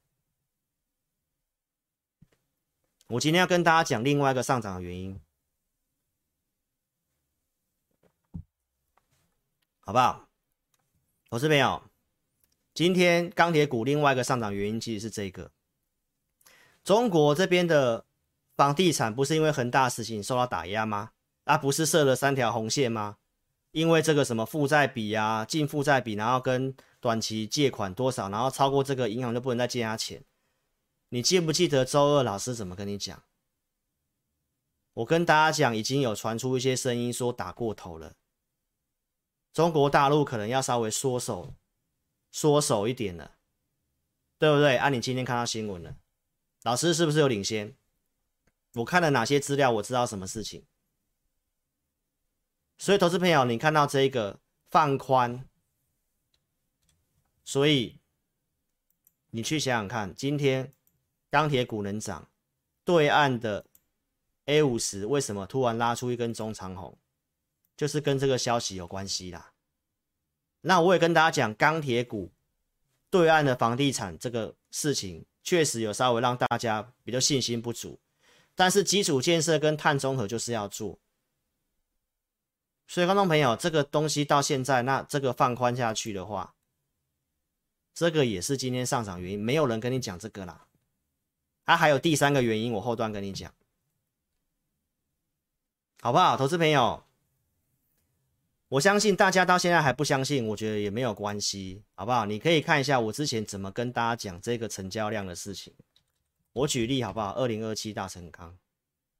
我今天要跟大家讲另外一个上涨的原因，好不好？投资朋友，今天钢铁股另外一个上涨原因其实是这个，中国这边的房地产不是因为恒大事情受到打压吗？啊，不是设了3条红线吗？因为这个什么负债比啊，净负债比，然后跟短期借款多少，然后超过这个银行就不能再借他钱。你记不记得周二老师怎么跟你讲？我跟大家讲，已经有传出一些声音说打过头了，中国大陆可能要稍微缩手一点了，对不对？啊，你今天看到新闻了，老师是不是有领先？我看了哪些资料，我知道什么事情。所以投资朋友，你看到这个放宽，所以你去想想看，今天钢铁股能涨，对岸的 A50 为什么突然拉出一根中长红，就是跟这个消息有关系啦。那我也跟大家讲，钢铁股对岸的房地产这个事情，确实有稍微让大家比较信心不足，但是基础建设跟碳中和就是要做。所以观众朋友，这个东西到现在，那这个放宽下去的话，这个也是今天上涨原因，没有人跟你讲这个啦。还有第3个原因，我后段跟你讲，好不好？投资朋友，我相信大家到现在还不相信，我觉得也没有关系，好不好？你可以看一下我之前怎么跟大家讲这个成交量的事情。我举例好不好？2027大成钢，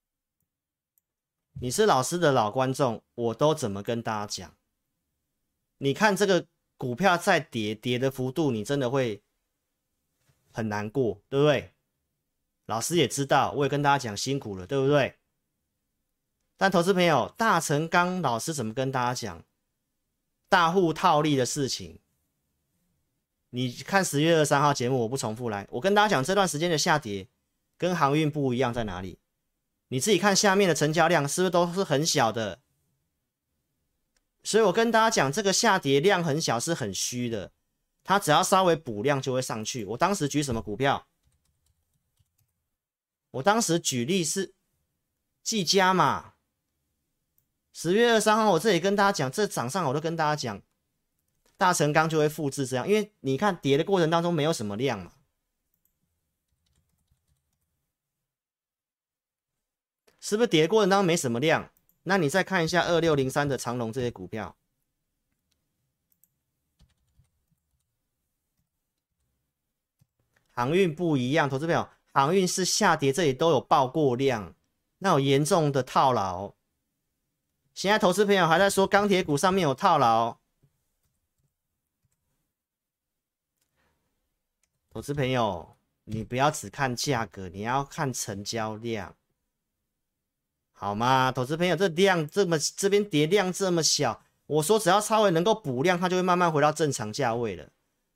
你是老师的老观众，我都怎么跟大家讲？你看这个股票再跌的幅度，你真的会很难过，对不对？老师也知道，我也跟大家讲辛苦了，对不对？但投资朋友，大成钢老师怎么跟大家讲？大户套利的事情，你看10月23号节目，我不重复来，我跟大家讲这段时间的下跌跟航运不一样在哪里？你自己看下面的成交量是不是都是很小的？所以我跟大家讲，这个下跌量很小是很虚的，它只要稍微补量就会上去。我当时举什么股票？我当时举例是技嘉嘛。10月23号我这里跟大家讲，这涨上我都跟大家讲，大成钢就会复制这样，因为你看跌的过程当中没有什么量嘛，是不是跌的过程当中没什么量？那你再看一下2603的长荣这些股票，航运不一样，投资朋友，航运是下跌，这里都有爆过量，那有严重的套牢。现在投资朋友还在说钢铁股上面有套牢，投资朋友，你不要只看价格，你要看成交量，好吗？投资朋友，这量这边跌量这么小，我说只要稍微能够补量，它就会慢慢回到正常价位了。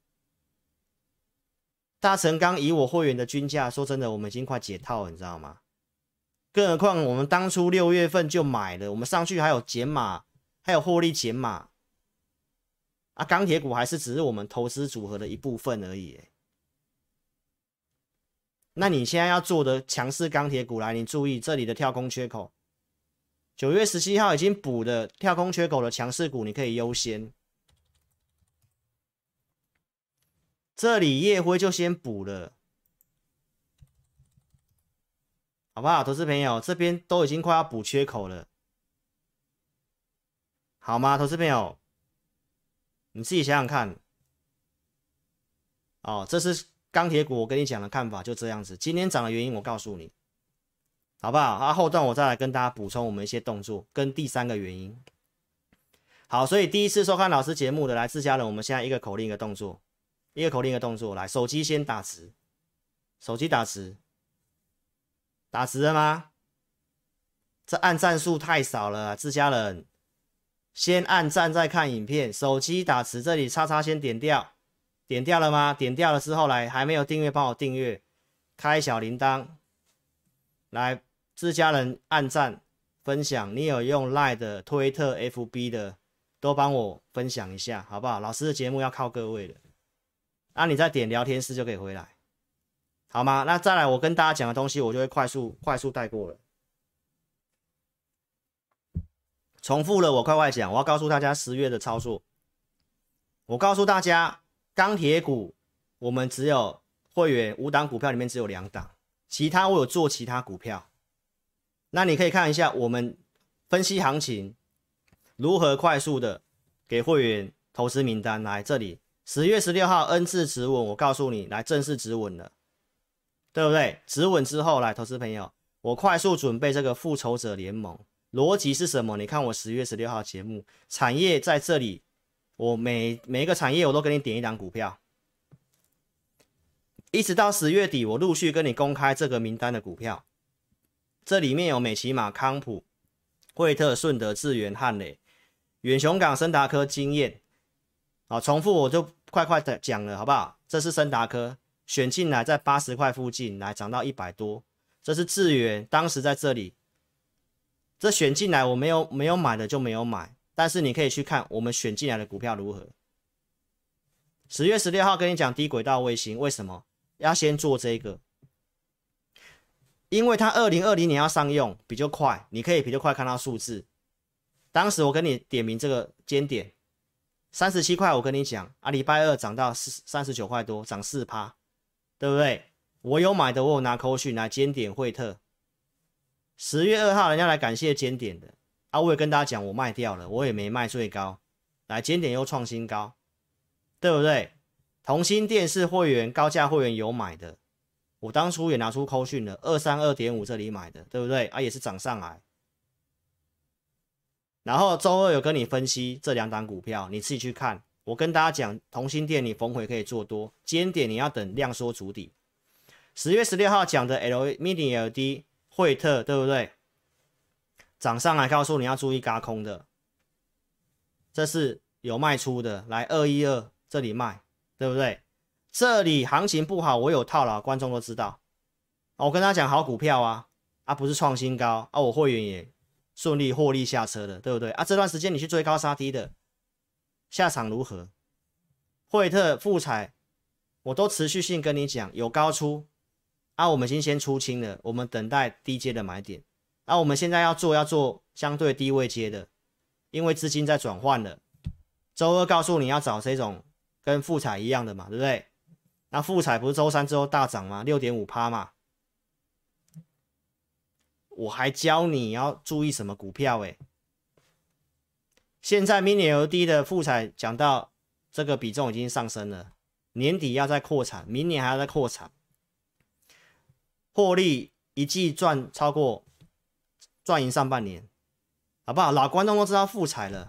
大成钢以我会员的均价，说真的，我们已经快解套了，你知道吗？更何况我们当初6月份就买了，我们上去还有减码，还有获利减码啊。钢铁股还是只是我们投资组合的一部分而已。那你现在要做的强势钢铁股来，你注意这里的跳空缺口，9月17号已经补的跳空缺口的强势股，你可以优先。这里燁辉就先补了。好不好，投资朋友，这边都已经快要补缺口了，好吗？投资朋友，你自己想想看。哦，这是钢铁股我跟你讲的看法，就这样子。今天涨的原因我告诉你，好不好？啊，后段我再来跟大家补充我们一些动作跟第3个原因。好，所以第一次收看老师节目的来自家人，我们现在一个口令一个动作，一个口令一个动作，来，手机先打直，手机打直。打直了吗？这按赞数太少了啊，自家人先按赞再看影片，手机打直，这里叉叉先点掉，点掉了吗？点掉了之后来，还没有订阅帮我订阅，开小铃铛，来自家人按赞分享，你有用 LINE 的、推特、FB 的都帮我分享一下，好不好？老师的节目要靠各位的，那你再点聊天室就可以回来。好吗？那再来，我跟大家讲的东西，我就会快速带过了。重复了，我快讲。我要告诉大家10月的操作。我告诉大家，钢铁股我们只有会员5档股票里面只有2档，其他我有做其他股票。那你可以看一下我们分析行情如何快速的给会员投资名单。来这里，10月16号 N 字止稳，我告诉你，来正式止稳了。对不对？止稳之后，来，投资朋友，我快速准备这个复仇者联盟，逻辑是什么？你看我10月16号节目，产业在这里，我每一个产业我都给你点一档股票，一直到10月底，我陆续跟你公开这个名单的股票，这里面有美骑马、康普、惠特、顺德、智源、汉磊、远雄港、森达科、经验，好，重复我就快的讲了，好不好？这是森达科。选进来在80块附近，来涨到100多，这是智源，当时在这里，这选进来我没有买的就没有买，但是你可以去看我们选进来的股票如何。10月16号跟你讲低轨道卫星，为什么要先做这个？因为它2020年要上用，比较快，你可以比较快看到数字。当时我跟你点名这个尖点，37块，我跟你讲啊，礼拜2涨到39块多，涨4%。对不对？我有买的，我有拿扣讯来尖点惠特。10月2号人家来感谢尖点的啊，我也跟大家讲我卖掉了，我也没卖最高，来尖点又创新高，对不对？同心电视会员高价会员有买的，我当初也拿出扣讯了，232.5这里买的，对不对？啊，也是涨上来。 然后周二有跟你分析这2档股票，你自己去看。我跟大家讲，同心店你逢回可以做多，尖点你要等量缩筑底。10月16号讲的 Mini LED 惠特，对不对？涨上来告诉你要注意軋空的，这是有卖出的，来212这里卖，对不对？这里行情不好，我有套牢，观众都知道。我跟他讲好股票啊，不是创新高啊，我会员也顺利获利下车的，对不对？这段时间你去追高杀低的，下场如何？惠特、富彩，我都持续性跟你讲，有高出我们已经先出清了，我们等待低阶的买点。我们现在要做相对低位阶的，因为资金在转换了。周二告诉你要找这种跟富彩一样的嘛，对不对？那富彩不是周3之后大涨吗？ 6.5% 嘛。我还教你要注意什么股票现在 Mini LED 的富彩讲到这个比重已经上升了，年底要再扩产，明年还要再扩产，获利一季赚超过赚赢上半年，好不好？老观众都知道富彩了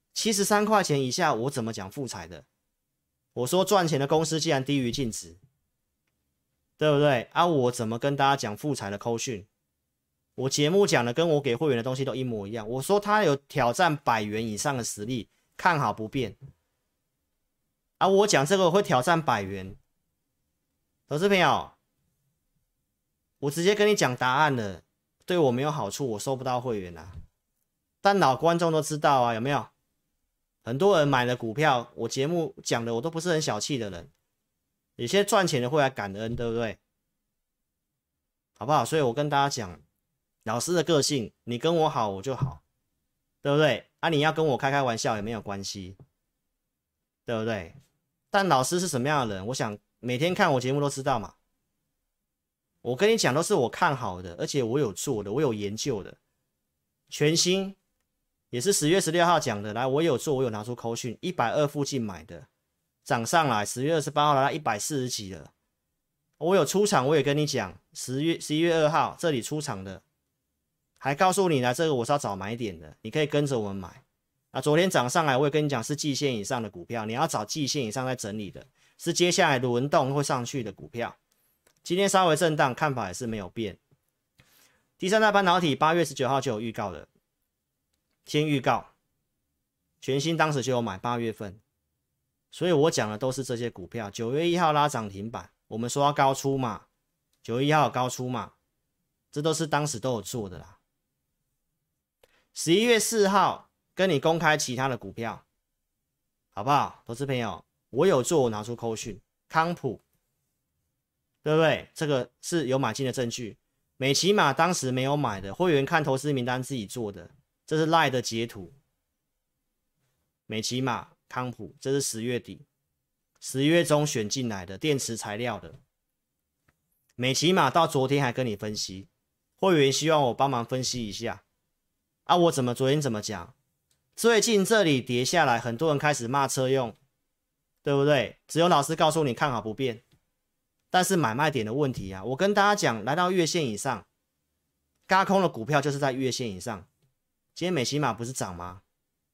，73块钱以下我怎么讲富彩的？我说赚钱的公司既然低于净值，对不对？我怎么跟大家讲富彩的扣讯？我节目讲的跟我给会员的东西都一模一样。我说他有挑战100元以上的实力，看好不变。我讲这个会挑战100元，投资朋友，我直接跟你讲答案了，对我没有好处，我收不到会员啊。但老观众都知道啊，有没有？很多人买了股票，我节目讲的我都不是很小气的人，有些赚钱的会来感恩，对不对？好不好？所以我跟大家讲，老师的个性，你跟我好我就好，对不对？你要跟我开开玩笑也没有关系，对不对？但老师是什么样的人，我想每天看我节目都知道嘛。我跟你讲都是我看好的，而且我有做的，我有研究的。全新也是10月16号讲的，来我有做，我有拿出扣讯，120附近买的，涨上来10月28号来到140几了。我有出场，我也跟你讲11月2号这里出场的，还告诉你来这个我是要找买点的，你可以跟着我们买。昨天涨上来我也跟你讲是季线以上的股票，你要找季线以上在整理的，是接下来轮动会上去的股票。今天稍微震荡，看法也是没有变。第三代半导体8月19号就有预告了，先预告，全新当时就有买8月份，所以我讲的都是这些股票。9月1号拉涨停板，我们说要高出嘛，9月1号有高出嘛，这都是当时都有做的啦。11月4号跟你公开其他的股票，好不好？投资朋友，我有做，我拿出扣讯，康普，对不对？这个是有买进的证据。美骑马当时没有买的，会员看投资名单自己做的，这是 LINE 的截图。美骑马、康普，这是10月底、11月中选进来的电池材料的。美骑马到昨天还跟你分析，会员希望我帮忙分析一下。我昨天怎么讲？最近这里跌下来，很多人开始骂车用，对不对？只有老师告诉你看好不变。但是买卖点的问题我跟大家讲，来到月线以上，軋空的股票就是在月线以上。今天美骑马不是涨吗？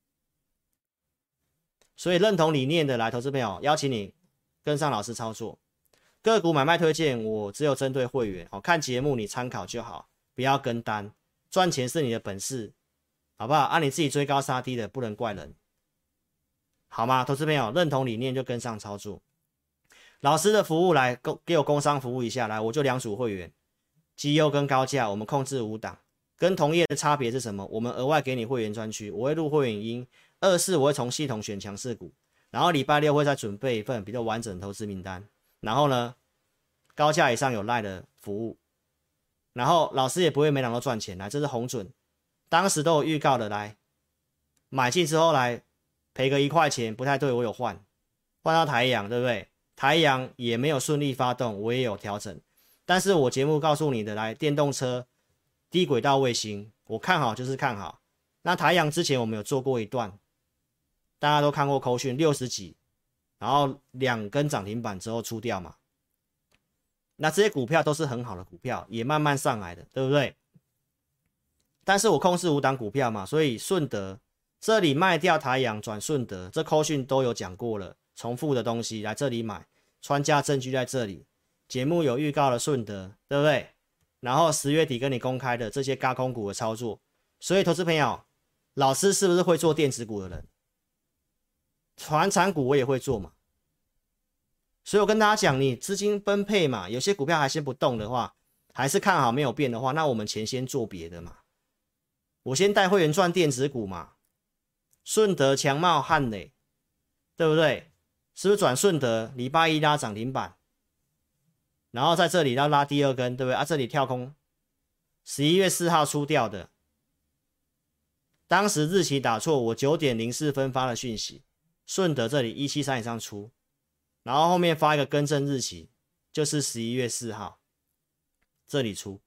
所以认同理念的来投资朋友，邀请你跟上老师操作。个股买卖推荐我只有针对会员，看节目你参考就好，不要跟单。赚钱是你的本事，好不好？你自己追高杀低的不能怪人，好吗？投资朋友认同理念就跟上操作。老师的服务来给我工商服务一下，来我就2组会员，绩优跟高价，我们控制5档，跟同业的差别是什么？我们额外给你会员专区，我会录会员音，24我会从系统选强势股，然后礼拜6会再准备一份比较完整的投资名单，然后呢，高价以上有LINE的服务，然后老师也不会每档都赚钱，来这是红准，当时都有预告的，来买进之后来赔个1块钱不太对，我有换到台阳，对不对？台阳也没有顺利发动，我也有调整，但是我节目告诉你的，来电动车、低轨道卫星，我看好就是看好。那台阳之前我们有做过一段，大家都看过扣讯60几，然后2根涨停板之后出掉嘛。那这些股票都是很好的股票，也慢慢上来的，对不对？但是我控制5档股票嘛，所以顺德这里卖掉台阳转顺德，这扣讯都有讲过了，重复的东西来这里买，穿价证据在这里，节目有预告了顺德，对不对？然后10月底跟你公开的这些轧空股的操作，所以投资朋友，老师是不是会做电子股的人？传产股我也会做嘛，所以我跟大家讲，你资金分配嘛，有些股票还先不动的话，还是看好没有变的话，那我们钱先做别的嘛。我先带会员赚电子股嘛，顺德、强茂、汉磊，对不对？是不是转顺德？礼拜一拉涨停板，然后在这里要拉第二根，对不对？这里跳空，11月4号出掉的，当时日期打错，我9点04分发了讯息，顺德这里173以上出，然后后面发一个更正日期，就是11月4号，这里出。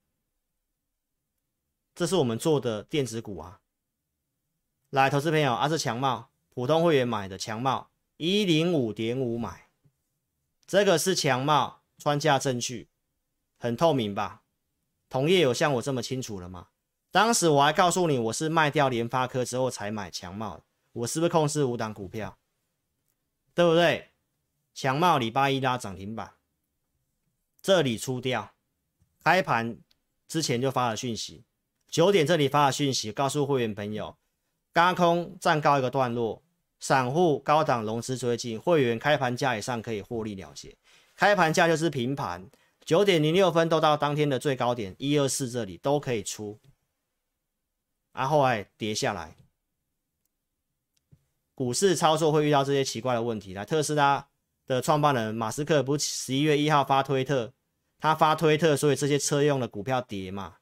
这是我们做的电子股啊。来，投资朋友，这强茂，普通会员买的强茂 105.5 买，这个是强茂，穿价证据，很透明吧？同业有像我这么清楚了吗？当时我还告诉你，我是卖掉联发科之后才买强茂，我是不是控制5档股票？对不对？强茂礼拜一拉涨停板，这里出掉，开盘之前就发了讯息。9点这里发了讯息，告诉会员朋友，轧空站高一个段落，散户高档融资追进，会员开盘价以上可以获利了结。开盘价就是平盘，9点06分都到当天的最高点124，这里都可以出，后来跌下来。股市操作会遇到这些奇怪的问题。来，特斯拉的创办人马斯克不是11月1号发推特，他发推特，所以这些车用的股票跌嘛。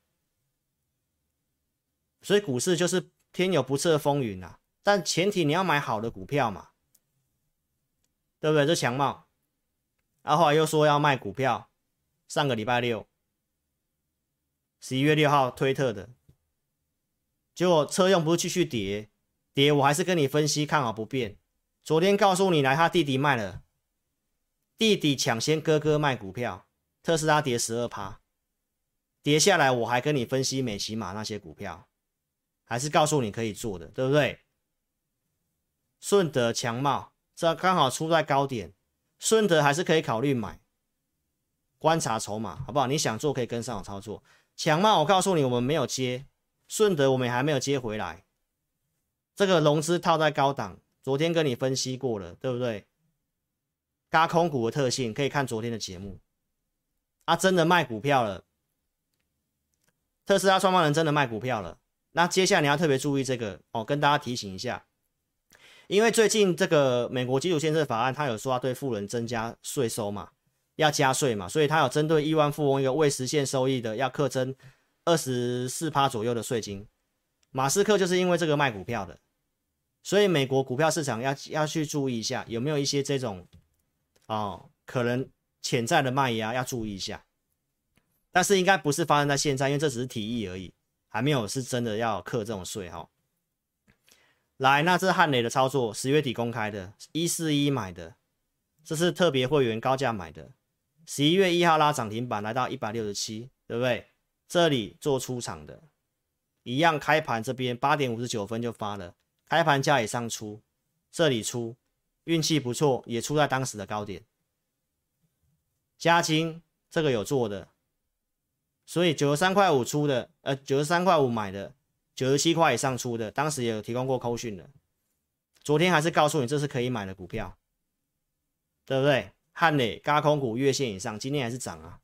所以股市就是天有不测风云啊，但前提你要买好的股票嘛，对不对？这强茂，后来又说要卖股票，上个礼拜六，11月6号推特的，结果车用不是继续跌，我还是跟你分析看好不变。昨天告诉你来，他弟弟卖了，弟弟抢先哥哥卖股票，特斯拉跌12%，跌下来我还跟你分析美骑马那些股票。还是告诉你可以做的，对不对？顺德、强茂，这刚好出在高点，顺德还是可以考虑买，观察筹码，好不好？你想做可以跟上我操作。强茂，我告诉你，我们没有接，顺德我们还没有接回来，这个融资套在高档，昨天跟你分析过了，对不对？轧空股的特性可以看昨天的节目，真的卖股票了，特斯拉创办人真的卖股票了。那接下来你要特别注意这个跟大家提醒一下，因为最近这个美国基础建设法案，它有说要对富人增加税收嘛，要加税嘛，所以它有针对亿万富翁一个未实现收益的，要课征24%左右的税金。马斯克就是因为这个卖股票的，所以美国股票市场要去注意一下，有没有一些这种可能潜在的卖压，要注意一下。但是应该不是发生在现在，因为这只是提议而已。还没有是真的要课这种税哈。来，那这是汉磊的操作，10月底公开的，141买的，这是特别会员高价买的，11月1号拉涨停板来到167，对不对？这里做出场的，一样开盘这边8点59分就发了，开盘价以上出，这里出，运气不错，也出在当时的高点。嘉金这个有做的。所以93.5块出的，93.5块买的，97块以上出的，当时也有提供过扣讯的。昨天还是告诉你这是可以买的股票，对不对？汉磊轧空股月线以上，今天还是涨啊。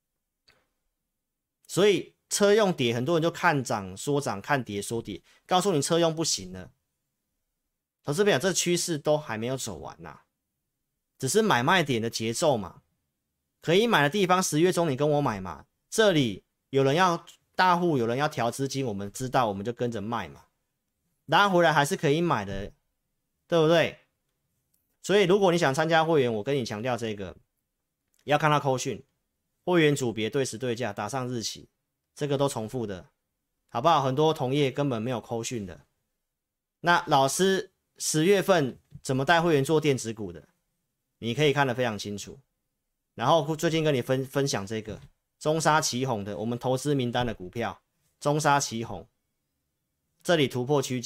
所以车用跌，很多人就看涨说涨，看跌说跌，告诉你车用不行了。投资朋友，这趋势都还没有走完呐，只是买卖点的节奏嘛。可以买的地方，10月中你跟我买嘛。这里有人要大户，有人要调资金，我们知道我们就跟着卖嘛，拉回来还是可以买的，对不对？所以如果你想参加会员，我跟你强调这个，要看到扣讯，会员组别对时对价，打上日期，这个都重复的，好不好？很多同业根本没有扣讯的。那老师10月份怎么带会员做电子股的，你可以看得非常清楚。然后最近跟你分享这个。中砂旗宏的，我们投资名单的股票，中砂旗宏，这里突破区间，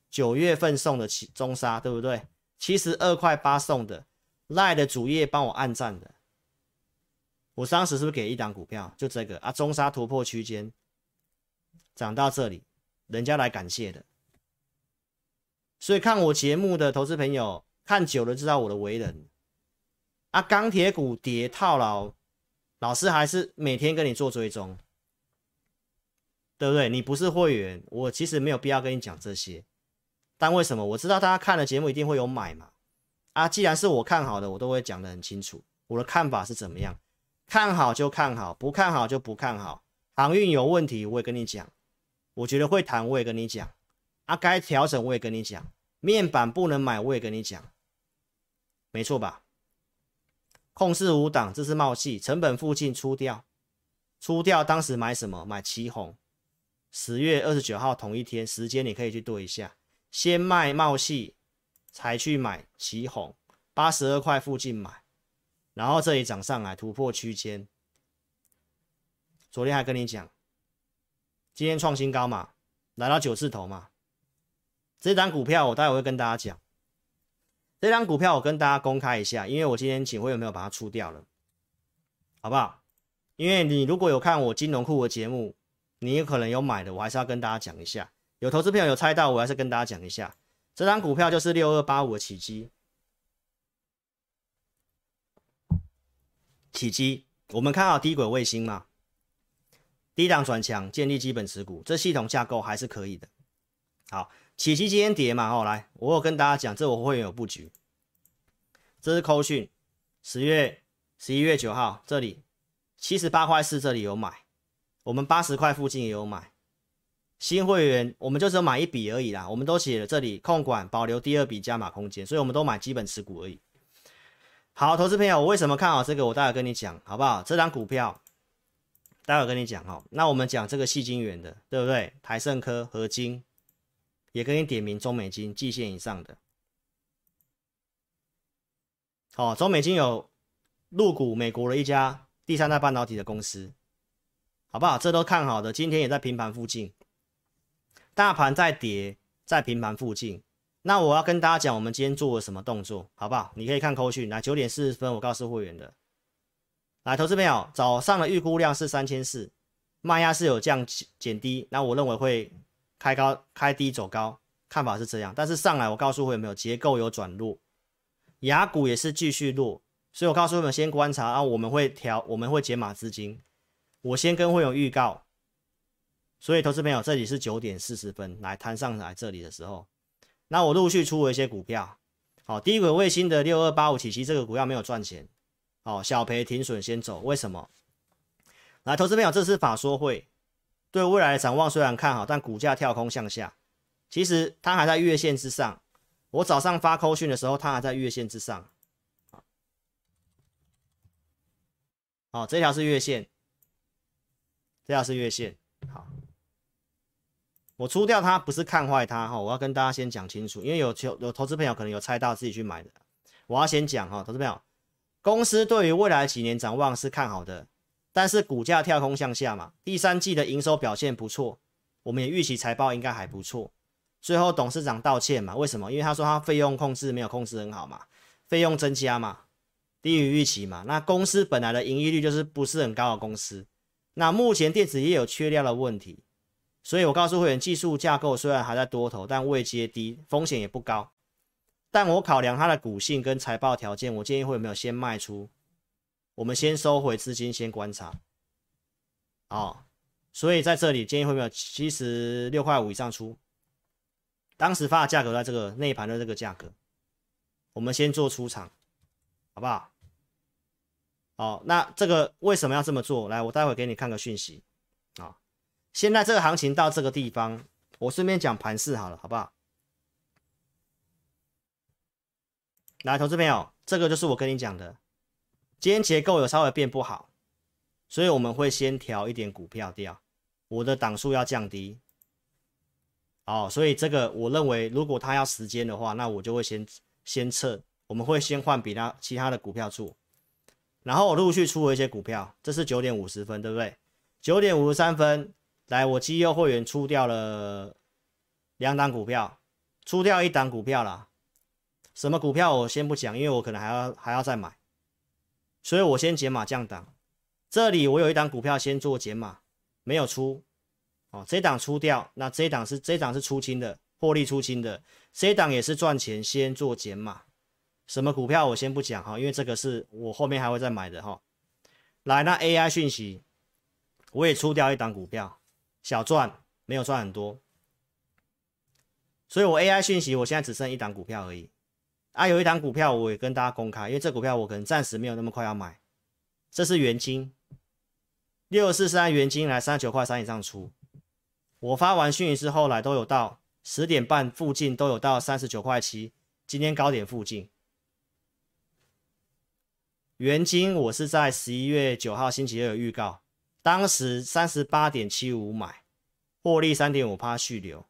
9月份送的中沙，对不对？72块8送的，赖的主页帮我按赞的。我当时是不是给一档股票？就这个啊，中沙突破区间，涨到这里，人家来感谢的。所以看我节目的投资朋友，看久了知道我的为人啊。钢铁股跌套牢，老师还是每天跟你做追踪，对不对？你不是会员，我其实没有必要跟你讲这些。但为什么？我知道大家看了节目一定会有买嘛。啊，既然是我看好的，我都会讲得很清楚，我的看法是怎么样。看好就看好，不看好就不看好。航运有问题，我也跟你讲。我觉得会弹，我也跟你讲。啊，该调整我也跟你讲。面板不能买，我也跟你讲。没错吧？控制5档，这是茂系，成本附近出掉。出掉当时买什么？买奇鋐。10月29号同一天，时间你可以去对一下。先卖茂系，才去买奇鋐，82块附近买。然后这里涨上来突破区间，昨天还跟你讲，今天创新高嘛，来到9字头嘛。这档股票我待会会跟大家讲，这档股票我跟大家公开一下，因为我今天请会有没有把它出掉了，好不好？因为你如果有看我金融库的节目，你有可能有买的，我还是要跟大家讲一下。有投资朋友有猜到，我还是跟大家讲一下，这档股票就是6285的起基。起基，我们看好低轨卫星嘛，低档转强，建立基本持股，这系统架构还是可以的。好，起基今天跌嘛，来，我有跟大家讲，这我会有布局。这是扣讯，11月9号这里78块4这里有买，我们80块附近也有买。新会员我们就只有买一笔而已啦，我们都写了这里控管保留第2笔加码空间，所以我们都买基本持股而已。好，投资朋友，我为什么看好这个？我待会跟你讲，好不好？这张股票，待会跟你讲哈。那我们讲这个矽晶圆的，对不对？台盛科、合晶，也跟你点名中美晶季线以上的。哦，中美晶有入股美国的一家第3代半导体的公司，好不好？这都看好的，今天也在平盘附近，大盘在跌，在平盘附近。那我要跟大家讲，我们今天做了什么动作，好不好？你可以看扣讯，来9点40分，我告诉会员的。来，投资朋友，早上的预估量是3400，卖压是有降减低，那我认为会开高开低走高，看法是这样。但是上来我告诉会员没有结构有转弱，雅股也是继续弱，所以我告诉会员先观察，然后我们会减码资金，我先跟会员预告。所以投资朋友，这里是9点40分，来摊上来这里的时候。那我陆续出了一些股票，好，低轨卫星的6285起基这个股票没有赚钱，好，小赔停损先走，为什么？来，投资朋友，这次法说会对未来的展望虽然看好，但股价跳空向下，其实它还在月线之上。我早上发扣讯的时候，它还在月线之上，好，这条是月线，这条是月线，好。我出掉它不是看坏它，我要跟大家先讲清楚，因为有投资朋友可能有猜到自己去买的，我要先讲投资朋友，公司对于未来几年展望是看好的，但是股价跳空向下嘛，第3季的营收表现不错，我们也预期财报应该还不错，最后董事长道歉嘛，为什么？因为他说他费用控制没有控制很好嘛，费用增加嘛，低于预期嘛，那公司本来的盈利率就是不是很高的公司，那目前电子业有缺料的问题。所以我告诉会员，技术架构虽然还在多头，但位阶低，风险也不高。但我考量它的股性跟财报条件，我建议会员没有先卖出，我们先收回资金，先观察。所以在这里建议会员76块5以上出，当时发的价格在这个内盘的这个价格，我们先做出场，好不好？好，那这个为什么要这么做？来，我待会给你看个讯息。现在这个行情到这个地方，我顺便讲盘势好了，好不好？来，投资朋友，这个就是我跟你讲的，今天结构有稍微变不好，所以我们会先调一点股票掉，我的档数要降低。所以这个我认为，如果它要时间的话，那我就会先撤，我们会先换比其他的股票做，然后我陆续出了一些股票，这是9点50分，对不对？9点53分。来，我绩优会员出掉了2档股票， 出掉一档股票啦。什么股票我先不讲，因为我可能还要再买，所以我先减码降档。这里我有一档股票先做减码，没有出，哦，这档出掉，那这档是出清的，获利出清的，这档也是赚钱，先做减码。什么股票我先不讲哈，因为这个是我后面还会再买的哈。来，那 AI 讯息我也出掉一档股票，小赚，没有赚很多，所以我 AI 讯息我现在只剩一档股票而已。有一档股票我也跟大家公开，因为这股票我可能暂时没有那么快要买，这是元晶6443元晶来39块3以上出，我发完讯息之后来都有到10点半附近都有到39块7，今天高点附近。元晶我是在11月9号星期二有预告，当时 38.75 买，获利 3.5% 续留。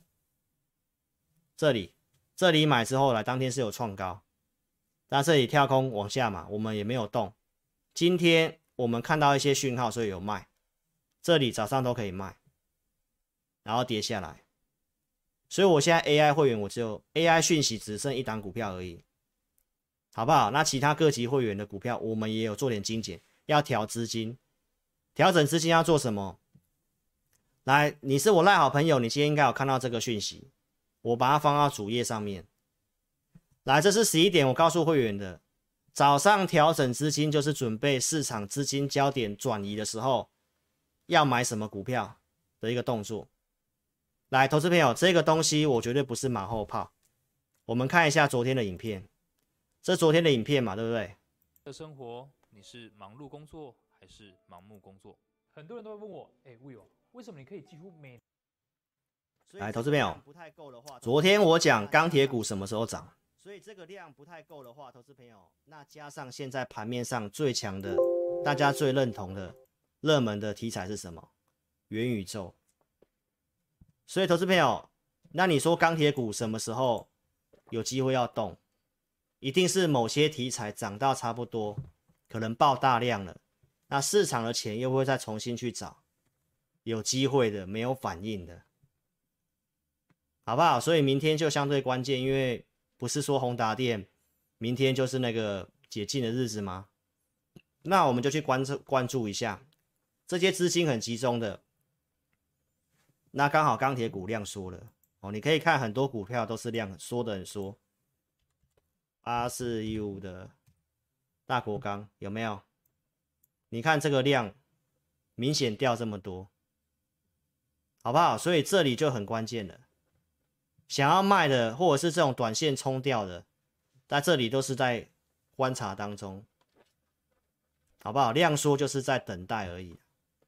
这里买之后来当天是有创高，但这里跳空往下嘛，我们也没有动。今天我们看到一些讯号，所以有卖，这里早上都可以卖，然后跌下来。所以我现在 AI 会员我只有 AI 讯息只剩一档股票而已，好不好？那其他各级会员的股票我们也有做点精简，要调资金，调整资金要做什么？来，你是我赖好朋友，你今天应该有看到这个讯息，我把它放到主页上面。来，这是11点我告诉会员的，早上调整资金就是准备市场资金焦点转移的时候，要买什么股票的一个动作。来，投资朋友，这个东西我绝对不是马后炮。我们看一下昨天的影片，这昨天的影片嘛，对不对？ 的生活，你是忙碌工作还是盲目工作？很多人都会问我，Will， 为什么你可以几乎每…… 来，投资朋友，昨天我讲钢铁股什么时候涨，所以这个量不太够的话，投资朋友，那加上现在盘面上最强的、大家最认同的热门的题材是什么？元宇宙。所以投资朋友，那你说钢铁股什么时候有机会要动？一定是某些题材涨到差不多，可能爆大量了，那市场的钱又会再重新去找有机会的、没有反应的，好不好？所以明天就相对关键，因为不是说宏达电明天就是那个解禁的日子吗？那我们就去关注一下这些资金很集中的，那刚好钢铁股量缩了哦，你可以看很多股票都是量缩的很缩。8415的大国钢有没有？你看这个量明显掉这么多，好不好？所以这里就很关键了。想要卖的或者是这种短线冲掉的，在这里都是在观察当中，好不好？量缩就是在等待而已。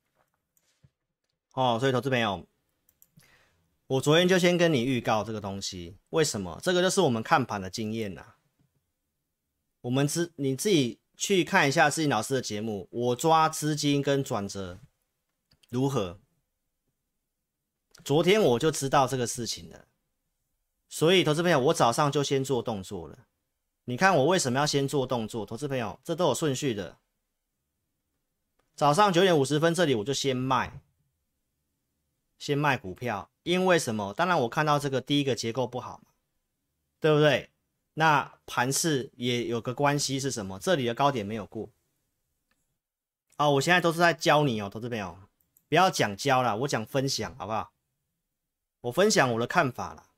哦，所以投资朋友，我昨天就先跟你预告这个东西，为什么？这个就是我们看盘的经验啦。你自己去看一下志颖老师的节目，我抓资金跟转折如何？昨天我就知道这个事情了，所以投资朋友，我早上就先做动作了。你看我为什么要先做动作？投资朋友，这都有顺序的。早上9点50分这里我就先卖股票，因为什么？当然我看到这个第一个结构不好嘛，对不对？那盘势也有个关系是什么？这里的高点没有过。我现在都是在教你哦，投资朋友，不要讲教啦，我讲分享，好不好？我分享我的看法啦，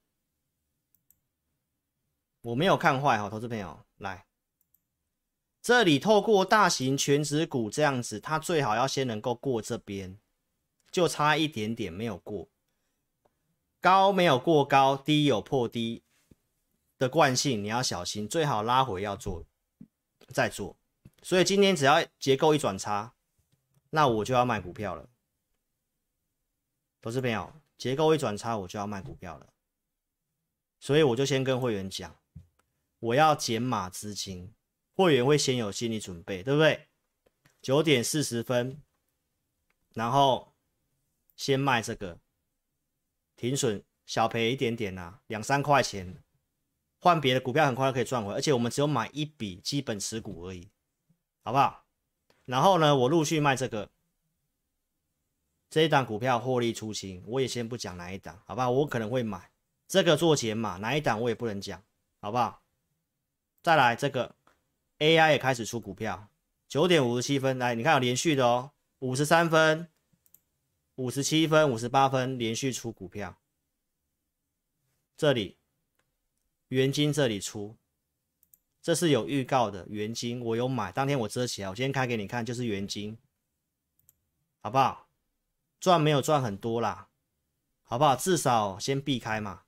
我没有看坏哈，投资朋友，来，这里透过大型全指股这样子，它最好要先能够过这边，就差一点点没有过，高没有过高，低有破低的惯性，你要小心，最好拉回要做，再做。所以今天只要结构一转差，那我就要卖股票了。投资朋友，结构一转差，我就要卖股票了。所以我就先跟会员讲，我要减码资金，会员会先有心理准备，对不对？9点40分，然后先卖这个，停损小赔一点点啦，2、3块钱。换别的股票很快就可以赚回，而且我们只有买一笔基本持股而已，好不好？然后呢，我陆续卖这一档股票获利出清，我也先不讲哪一档，好不好？我可能会买， 这个做减码，哪一档我也不能讲，好不好？再来这个 AI 也开始出股票，9:57，来，你看有连续的哦，53分、57分、58分连续出股票。这里元金这里出，这是有预告的元金，我有买，当天我遮起来，我今天开给你看，就是元金，好不好？赚没有赚很多啦，好不好？至少先避开嘛。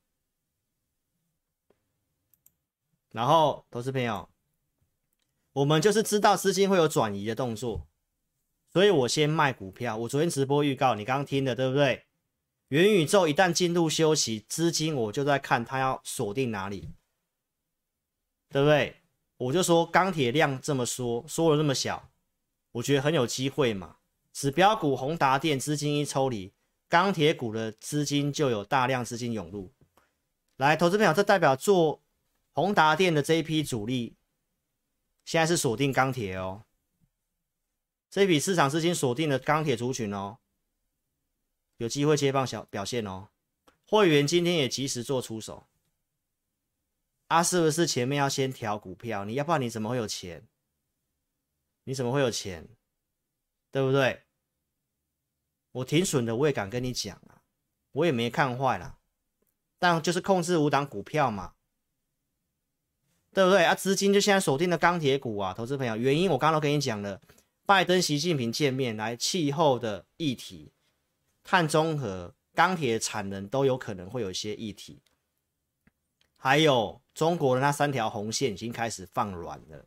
然后，投资朋友，我们就是知道资金会有转移的动作，所以我先卖股票。我昨天直播预告，你刚刚听的对不对？元宇宙一旦进入休息，资金我就在看它要锁定哪里，对不对？我就说钢铁量这么缩了那么小，我觉得很有机会嘛。指标股宏达电资金一抽离，钢铁股的资金就有大量资金涌入。来，投资朋友，这代表做宏达电的这一批主力，现在是锁定钢铁哦。这一笔市场资金锁定的钢铁族群哦，有机会接棒表现哦。会员今天也及时做出手，是不是前面要先调股票？你要不然你怎么会有钱？你怎么会有钱？对不对？我停损的我也敢跟你讲啊，我也没看坏啦，但就是控制5档股票嘛，对不对？资金就现在锁定的钢铁股啊，投资朋友，原因我刚刚都跟你讲了，拜登、习近平见面来气候的议题，碳中和、钢铁产能都有可能会有一些议题，还有中国的那3条红线已经开始放软了，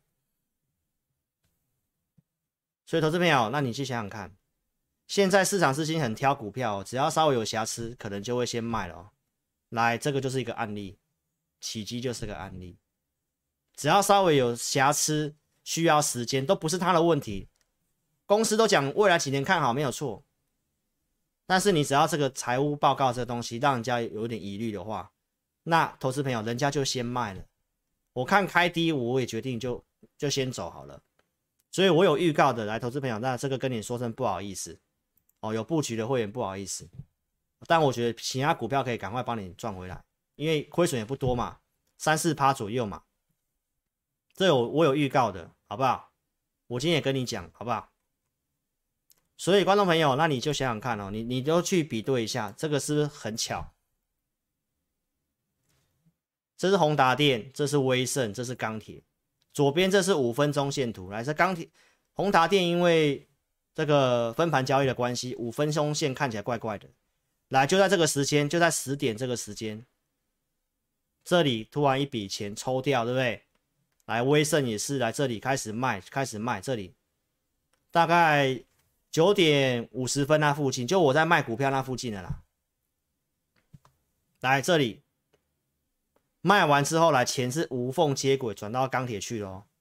所以投资朋友，那你去想想看，现在市场资金很挑股票，只要稍微有瑕疵，可能就会先卖了哦。来，这个就是一个案例，起基就是个案例，只要稍微有瑕疵，需要时间，都不是他的问题。公司都讲未来几年看好，没有错。但是你只要这个财务报告这个东西让人家有点疑虑的话，那投资朋友人家就先卖了。我看开低，我也决定就先走好了。所以我有预告的，来，投资朋友，那这个跟你说声不好意思哦，有布局的会员不好意思，但我觉得其他股票可以赶快帮你赚回来，因为亏损也不多嘛，3-4%左右嘛，这我有预告的，好不好？我今天也跟你讲，好不好？所以观众朋友，那你就想想看哦，你都去比对一下，这个是不是很巧？这是宏达电，这是威盛，这是钢铁，左边这是5分钟线图，来，这钢铁宏达电因为这个分盘交易的关系，5分钟线看起来怪怪的，来，就在这个时间，就在10点这个时间，这里突然一笔钱抽掉，对不对？来，威盛也是来这里开始卖，这里大概9:50那附近，就我在卖股票那附近的啦。来这里卖完之后，来钱是无缝接轨转到钢铁去了哦。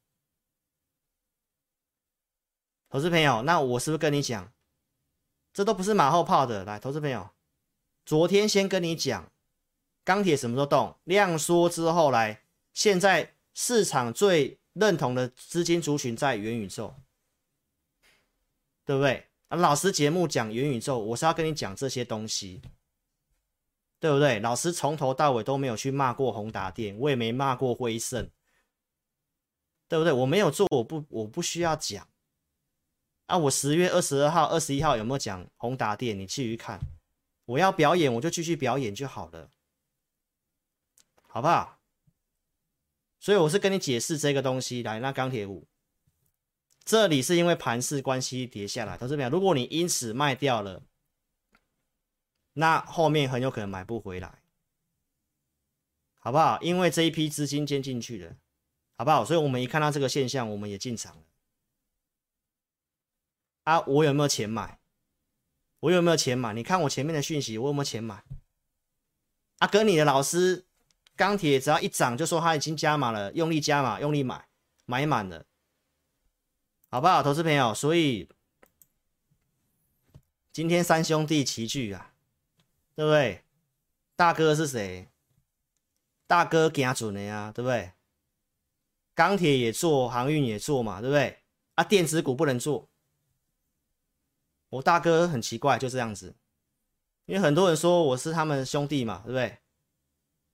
投资朋友，那我是不是跟你讲，这都不是马后炮的？来，投资朋友，昨天先跟你讲，钢铁什么时候动？量缩之后来，现在市场最认同的资金族群在元宇宙。对不对？老师节目讲元宇宙，我是要跟你讲这些东西，对不对？老师从头到尾都没有去骂过宏达电，我也没骂过威盛，对不对？我没有做，我不需要讲啊。我10月22号、21号有没有讲宏达电？你继续看，我要表演我就继续表演就好了，好不好？所以我是跟你解释这个东西。来，那钢铁股。这里是因为盘势关系跌下来，投资朋友，如果你因此卖掉了，那后面很有可能买不回来，好不好？因为这一批资金先进去了，好不好？所以我们一看到这个现象，我们也进场了。我有没有钱买？我有没有钱买？你看我前面的讯息，我有没有钱买？跟你的老师，钢铁只要一涨就说他已经加码了，用力加码，用力买满了。好不好，投资朋友？所以今天3兄弟齐聚啊，对不对？大哥是谁？大哥行准的呀，对不对？钢铁也做，航运也做嘛，对不对？电子股不能做。我大哥很奇怪，就这样子，因为很多人说我是他们兄弟嘛，对不对？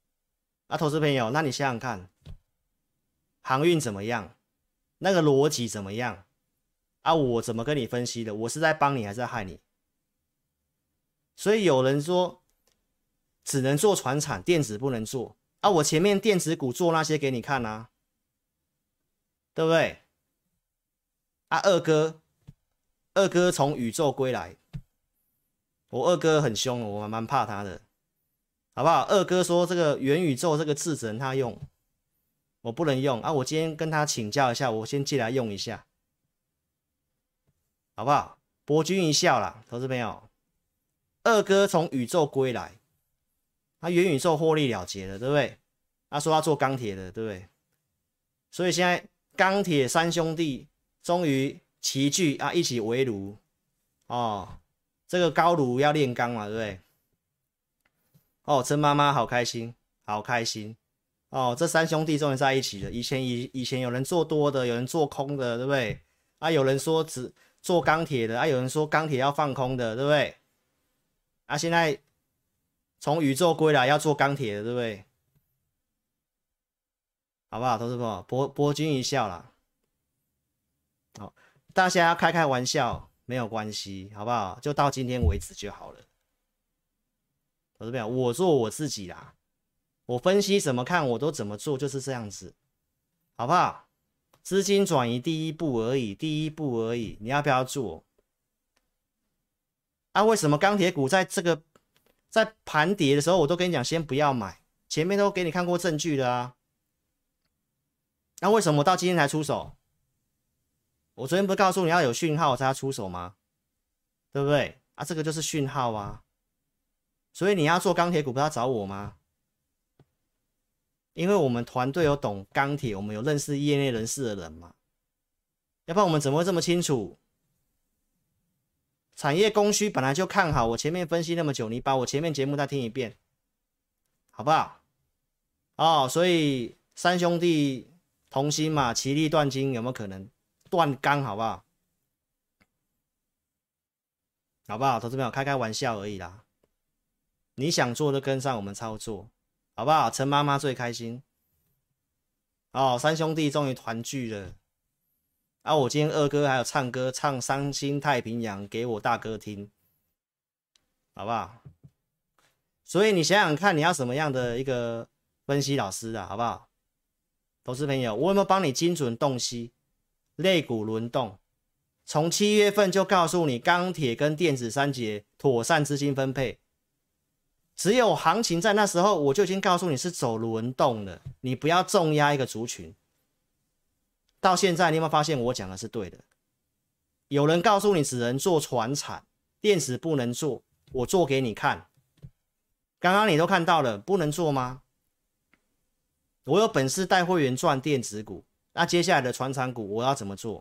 啊，投资朋友，那你想想看，航运怎么样？那个逻辑怎么样？啊，我怎么跟你分析的？我是在帮你还是在害你？所以有人说只能做传产，电子不能做啊。我前面电子股做那些给你看啊，对不对？啊，二哥从宇宙归来，我二哥很凶，我蛮怕他的，好不好？二哥说这个元宇宙这个字只能他用，我不能用啊。我今天跟他请教一下，我先借来用一下，好不好？博君一笑啦，投资朋友，二哥从宇宙归来，他元宇宙获利了结了，对不对？他说他做钢铁的，对不对？所以现在钢铁三兄弟终于齐聚啊，一起围炉哦。这个高炉要炼钢嘛，对不对？哦，陈妈妈好开心，好开心哦！这三兄弟终于在一起了。以前有人做多的，有人做空的，对不对？啊，有人说只做钢铁的，啊，有人说钢铁要放空的，对不对？啊，现在从宇宙归来要做钢铁的，对不对？好不好，投资朋友，博君一笑啦。好，大家要开开玩笑没有关系，好不好？就到今天为止就好了。投资朋友，我做我自己啦，我分析怎么看我都怎么做，就是这样子，好不好？资金转移第一步而已，第一步而已，你要不要做？啊，为什么钢铁股在盘跌的时候，我都跟你讲先不要买，前面都给你看过证据的啊。那为什么我到今天才出手？我昨天不是告诉你要有讯号我才要出手吗？对不对？啊，这个就是讯号啊。所以你要做钢铁股，不要找我吗？因为我们团队有懂钢铁，我们有认识业内人士的人嘛。要不然我们怎么会这么清楚？产业供需本来就看好，我前面分析那么久，你把我前面节目再听一遍，好不好？哦，所以三兄弟同心嘛，其利断金，有没有可能断钢？好不好？好不好？投资朋友开开玩笑而已啦。你想做就跟上我们操作，好不好？陈妈妈最开心哦，三兄弟终于团聚了。啊，我今天二哥还有唱歌，唱《伤心太平洋》给我大哥听，好不好？所以你想想看，你要什么样的一个分析老师啊，好不好？投资朋友，我有没有帮你精准洞悉类股轮动？从7月份就告诉你，钢铁跟电子三节妥善资金分配。只有行情在那时候，我就已经告诉你是走轮动的，你不要重压一个族群。到现在，你有没有发现我讲的是对的？有人告诉你只能做传产，电子不能做，我做给你看。刚刚你都看到了，不能做吗？我有本事带会员赚电子股，那接下来的传产股我要怎么做？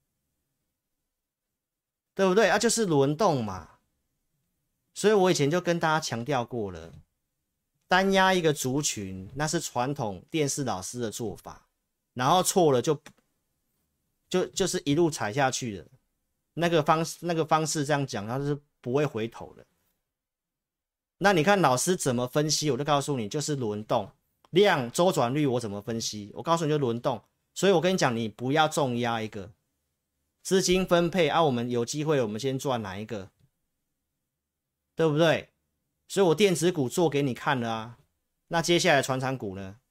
对不对？啊，就是轮动嘛。所以我以前就跟大家强调过了，单压一个族群，那是传统电视老师的做法，然后错了就是一路踩下去的，那个方式这样讲，他是不会回头的。那你看老师怎么分析，我就告诉你，就是轮动量周转率，我怎么分析？我告诉你就轮动。所以我跟你讲，你不要重压一个资金分配啊，我们有机会，我们先赚哪一个？对不对？所以我电子股做给你看了啊，那接下来传产股呢？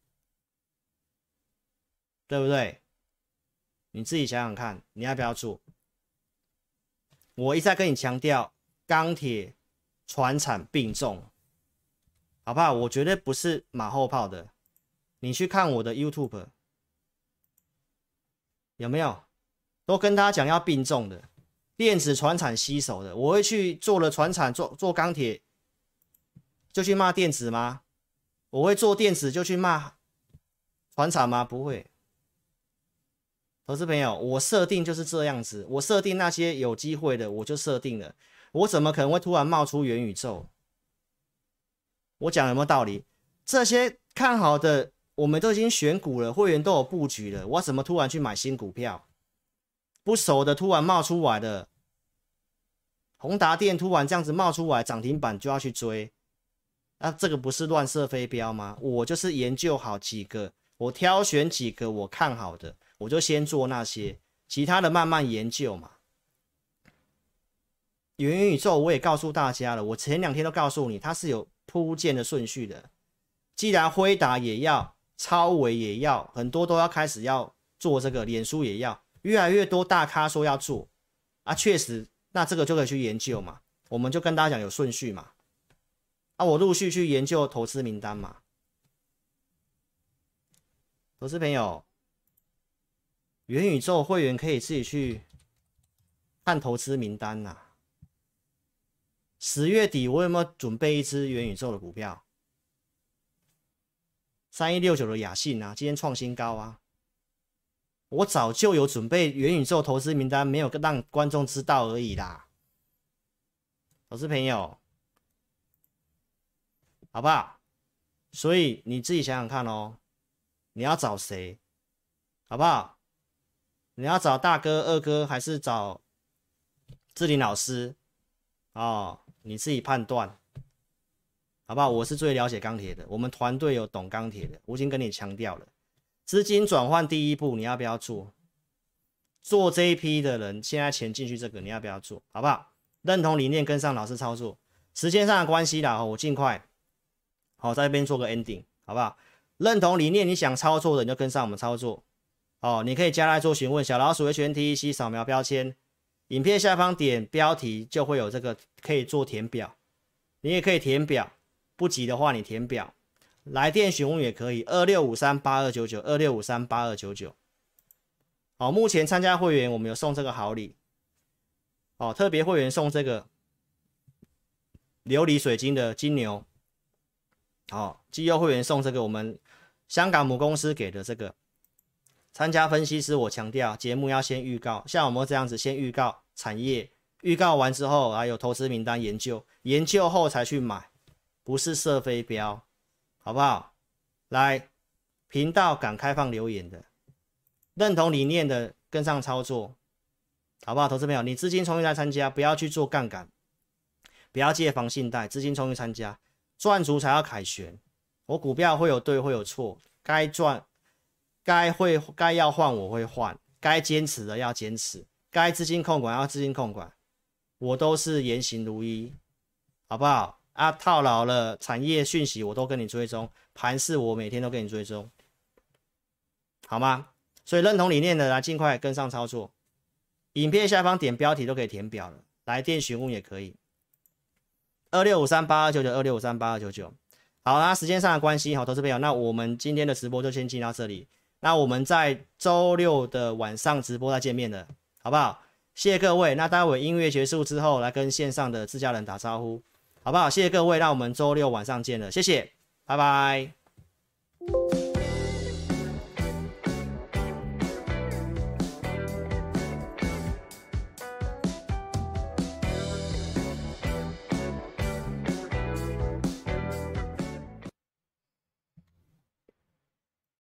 对不对？你自己想想看，你要不要做？我一再跟你强调，钢铁、传产并重，好不好？我绝对不是马后炮的。你去看我的 YouTube， 有没有？都跟大家讲要并重的。电子传产吸手的，我会去做了传产做钢铁，就去骂电子吗？我会做电子就去骂传产吗？不会。投资朋友，我设定就是这样子，我设定那些有机会的，我就设定了。我怎么可能会突然冒出元宇宙？我讲有没有道理？这些看好的，我们都已经选股了，会员都有布局了，我怎么突然去买新股票？不熟的突然冒出来的，宏达电突然这样子冒出来涨停板就要去追， 那这个不是乱射飞镖吗？我就是研究好几个，我挑选几个我看好的，我就先做那些，其他的慢慢研究嘛。元宇宙我也告诉大家了，我前2天都告诉你，它是有铺建的顺序的。既然辉达也要，超微也要，很多都要开始要做这个，脸书也要，越来越多大咖说要做啊，确实，那这个就可以去研究嘛。我们就跟大家讲有顺序嘛。啊，我陆续去研究投资名单嘛。投资朋友，元宇宙会员可以自己去看投资名单呐。10月底我有没有准备一支元宇宙的股票？3169的雅信啊，今天创新高啊。我早就有准备元宇宙投资名单，没有让观众知道而已啦。投资朋友，好不好？所以你自己想想看哦，你要找谁，好不好？你要找大哥、二哥，还是找志霖老师？哦，你自己判断，好不好？我是最了解钢铁的，我们团队有懂钢铁的，我已经跟你强调了。资金转换第一步，你要不要做？做这一批的人，现在钱进去这个，你要不要做？好不好？认同理念，跟上老师操作。时间上的关系啦，我尽快，好，在这边做个 ending， 好不好？认同理念，你想操作的，你就跟上我们操作。哦，你可以加来做询问，小老鼠HNTEC扫描标签，影片下方点标题就会有这个可以做填表，你也可以填表，不急的话你填表。来电询问也可以，26538299，26538299。好，目前参加会员我们有送这个好礼，哦，特别会员送这个琉璃水晶的金牛，好，绩优会员送这个我们香港母公司给的这个。参加分析师，我强调节目要先预告，像我们这样子先预告产业，预告完之后还有投资名单研究，研究后才去买，不是射飞镖。好不好？来，频道敢开放留言的，认同理念的跟上操作，好不好？投资朋友，你资金充裕来参加，不要去做杠杆，不要借房信贷，资金充裕参加，赚足才要凯旋。我股票会有对会有错，该赚该要换我会换，该坚持的要坚持，该资金控管要资金控管，我都是言行如一，好不好？啊，套牢了，产业讯息我都跟你追踪，盘势我每天都跟你追踪，好吗？所以认同理念的来尽快跟上操作，影片下方点标题都可以填表了，来电询问也可以，26538299，26538299。好，那时间上的关系，好，投资朋友，那我们今天的直播就先进到这里，那我们在周六的晚上直播再见面了，好不好？谢谢各位，那待会音乐结束之后，来跟线上的自家人打招呼。好不好？谢谢各位，那我们周六晚上见了，谢谢，拜拜。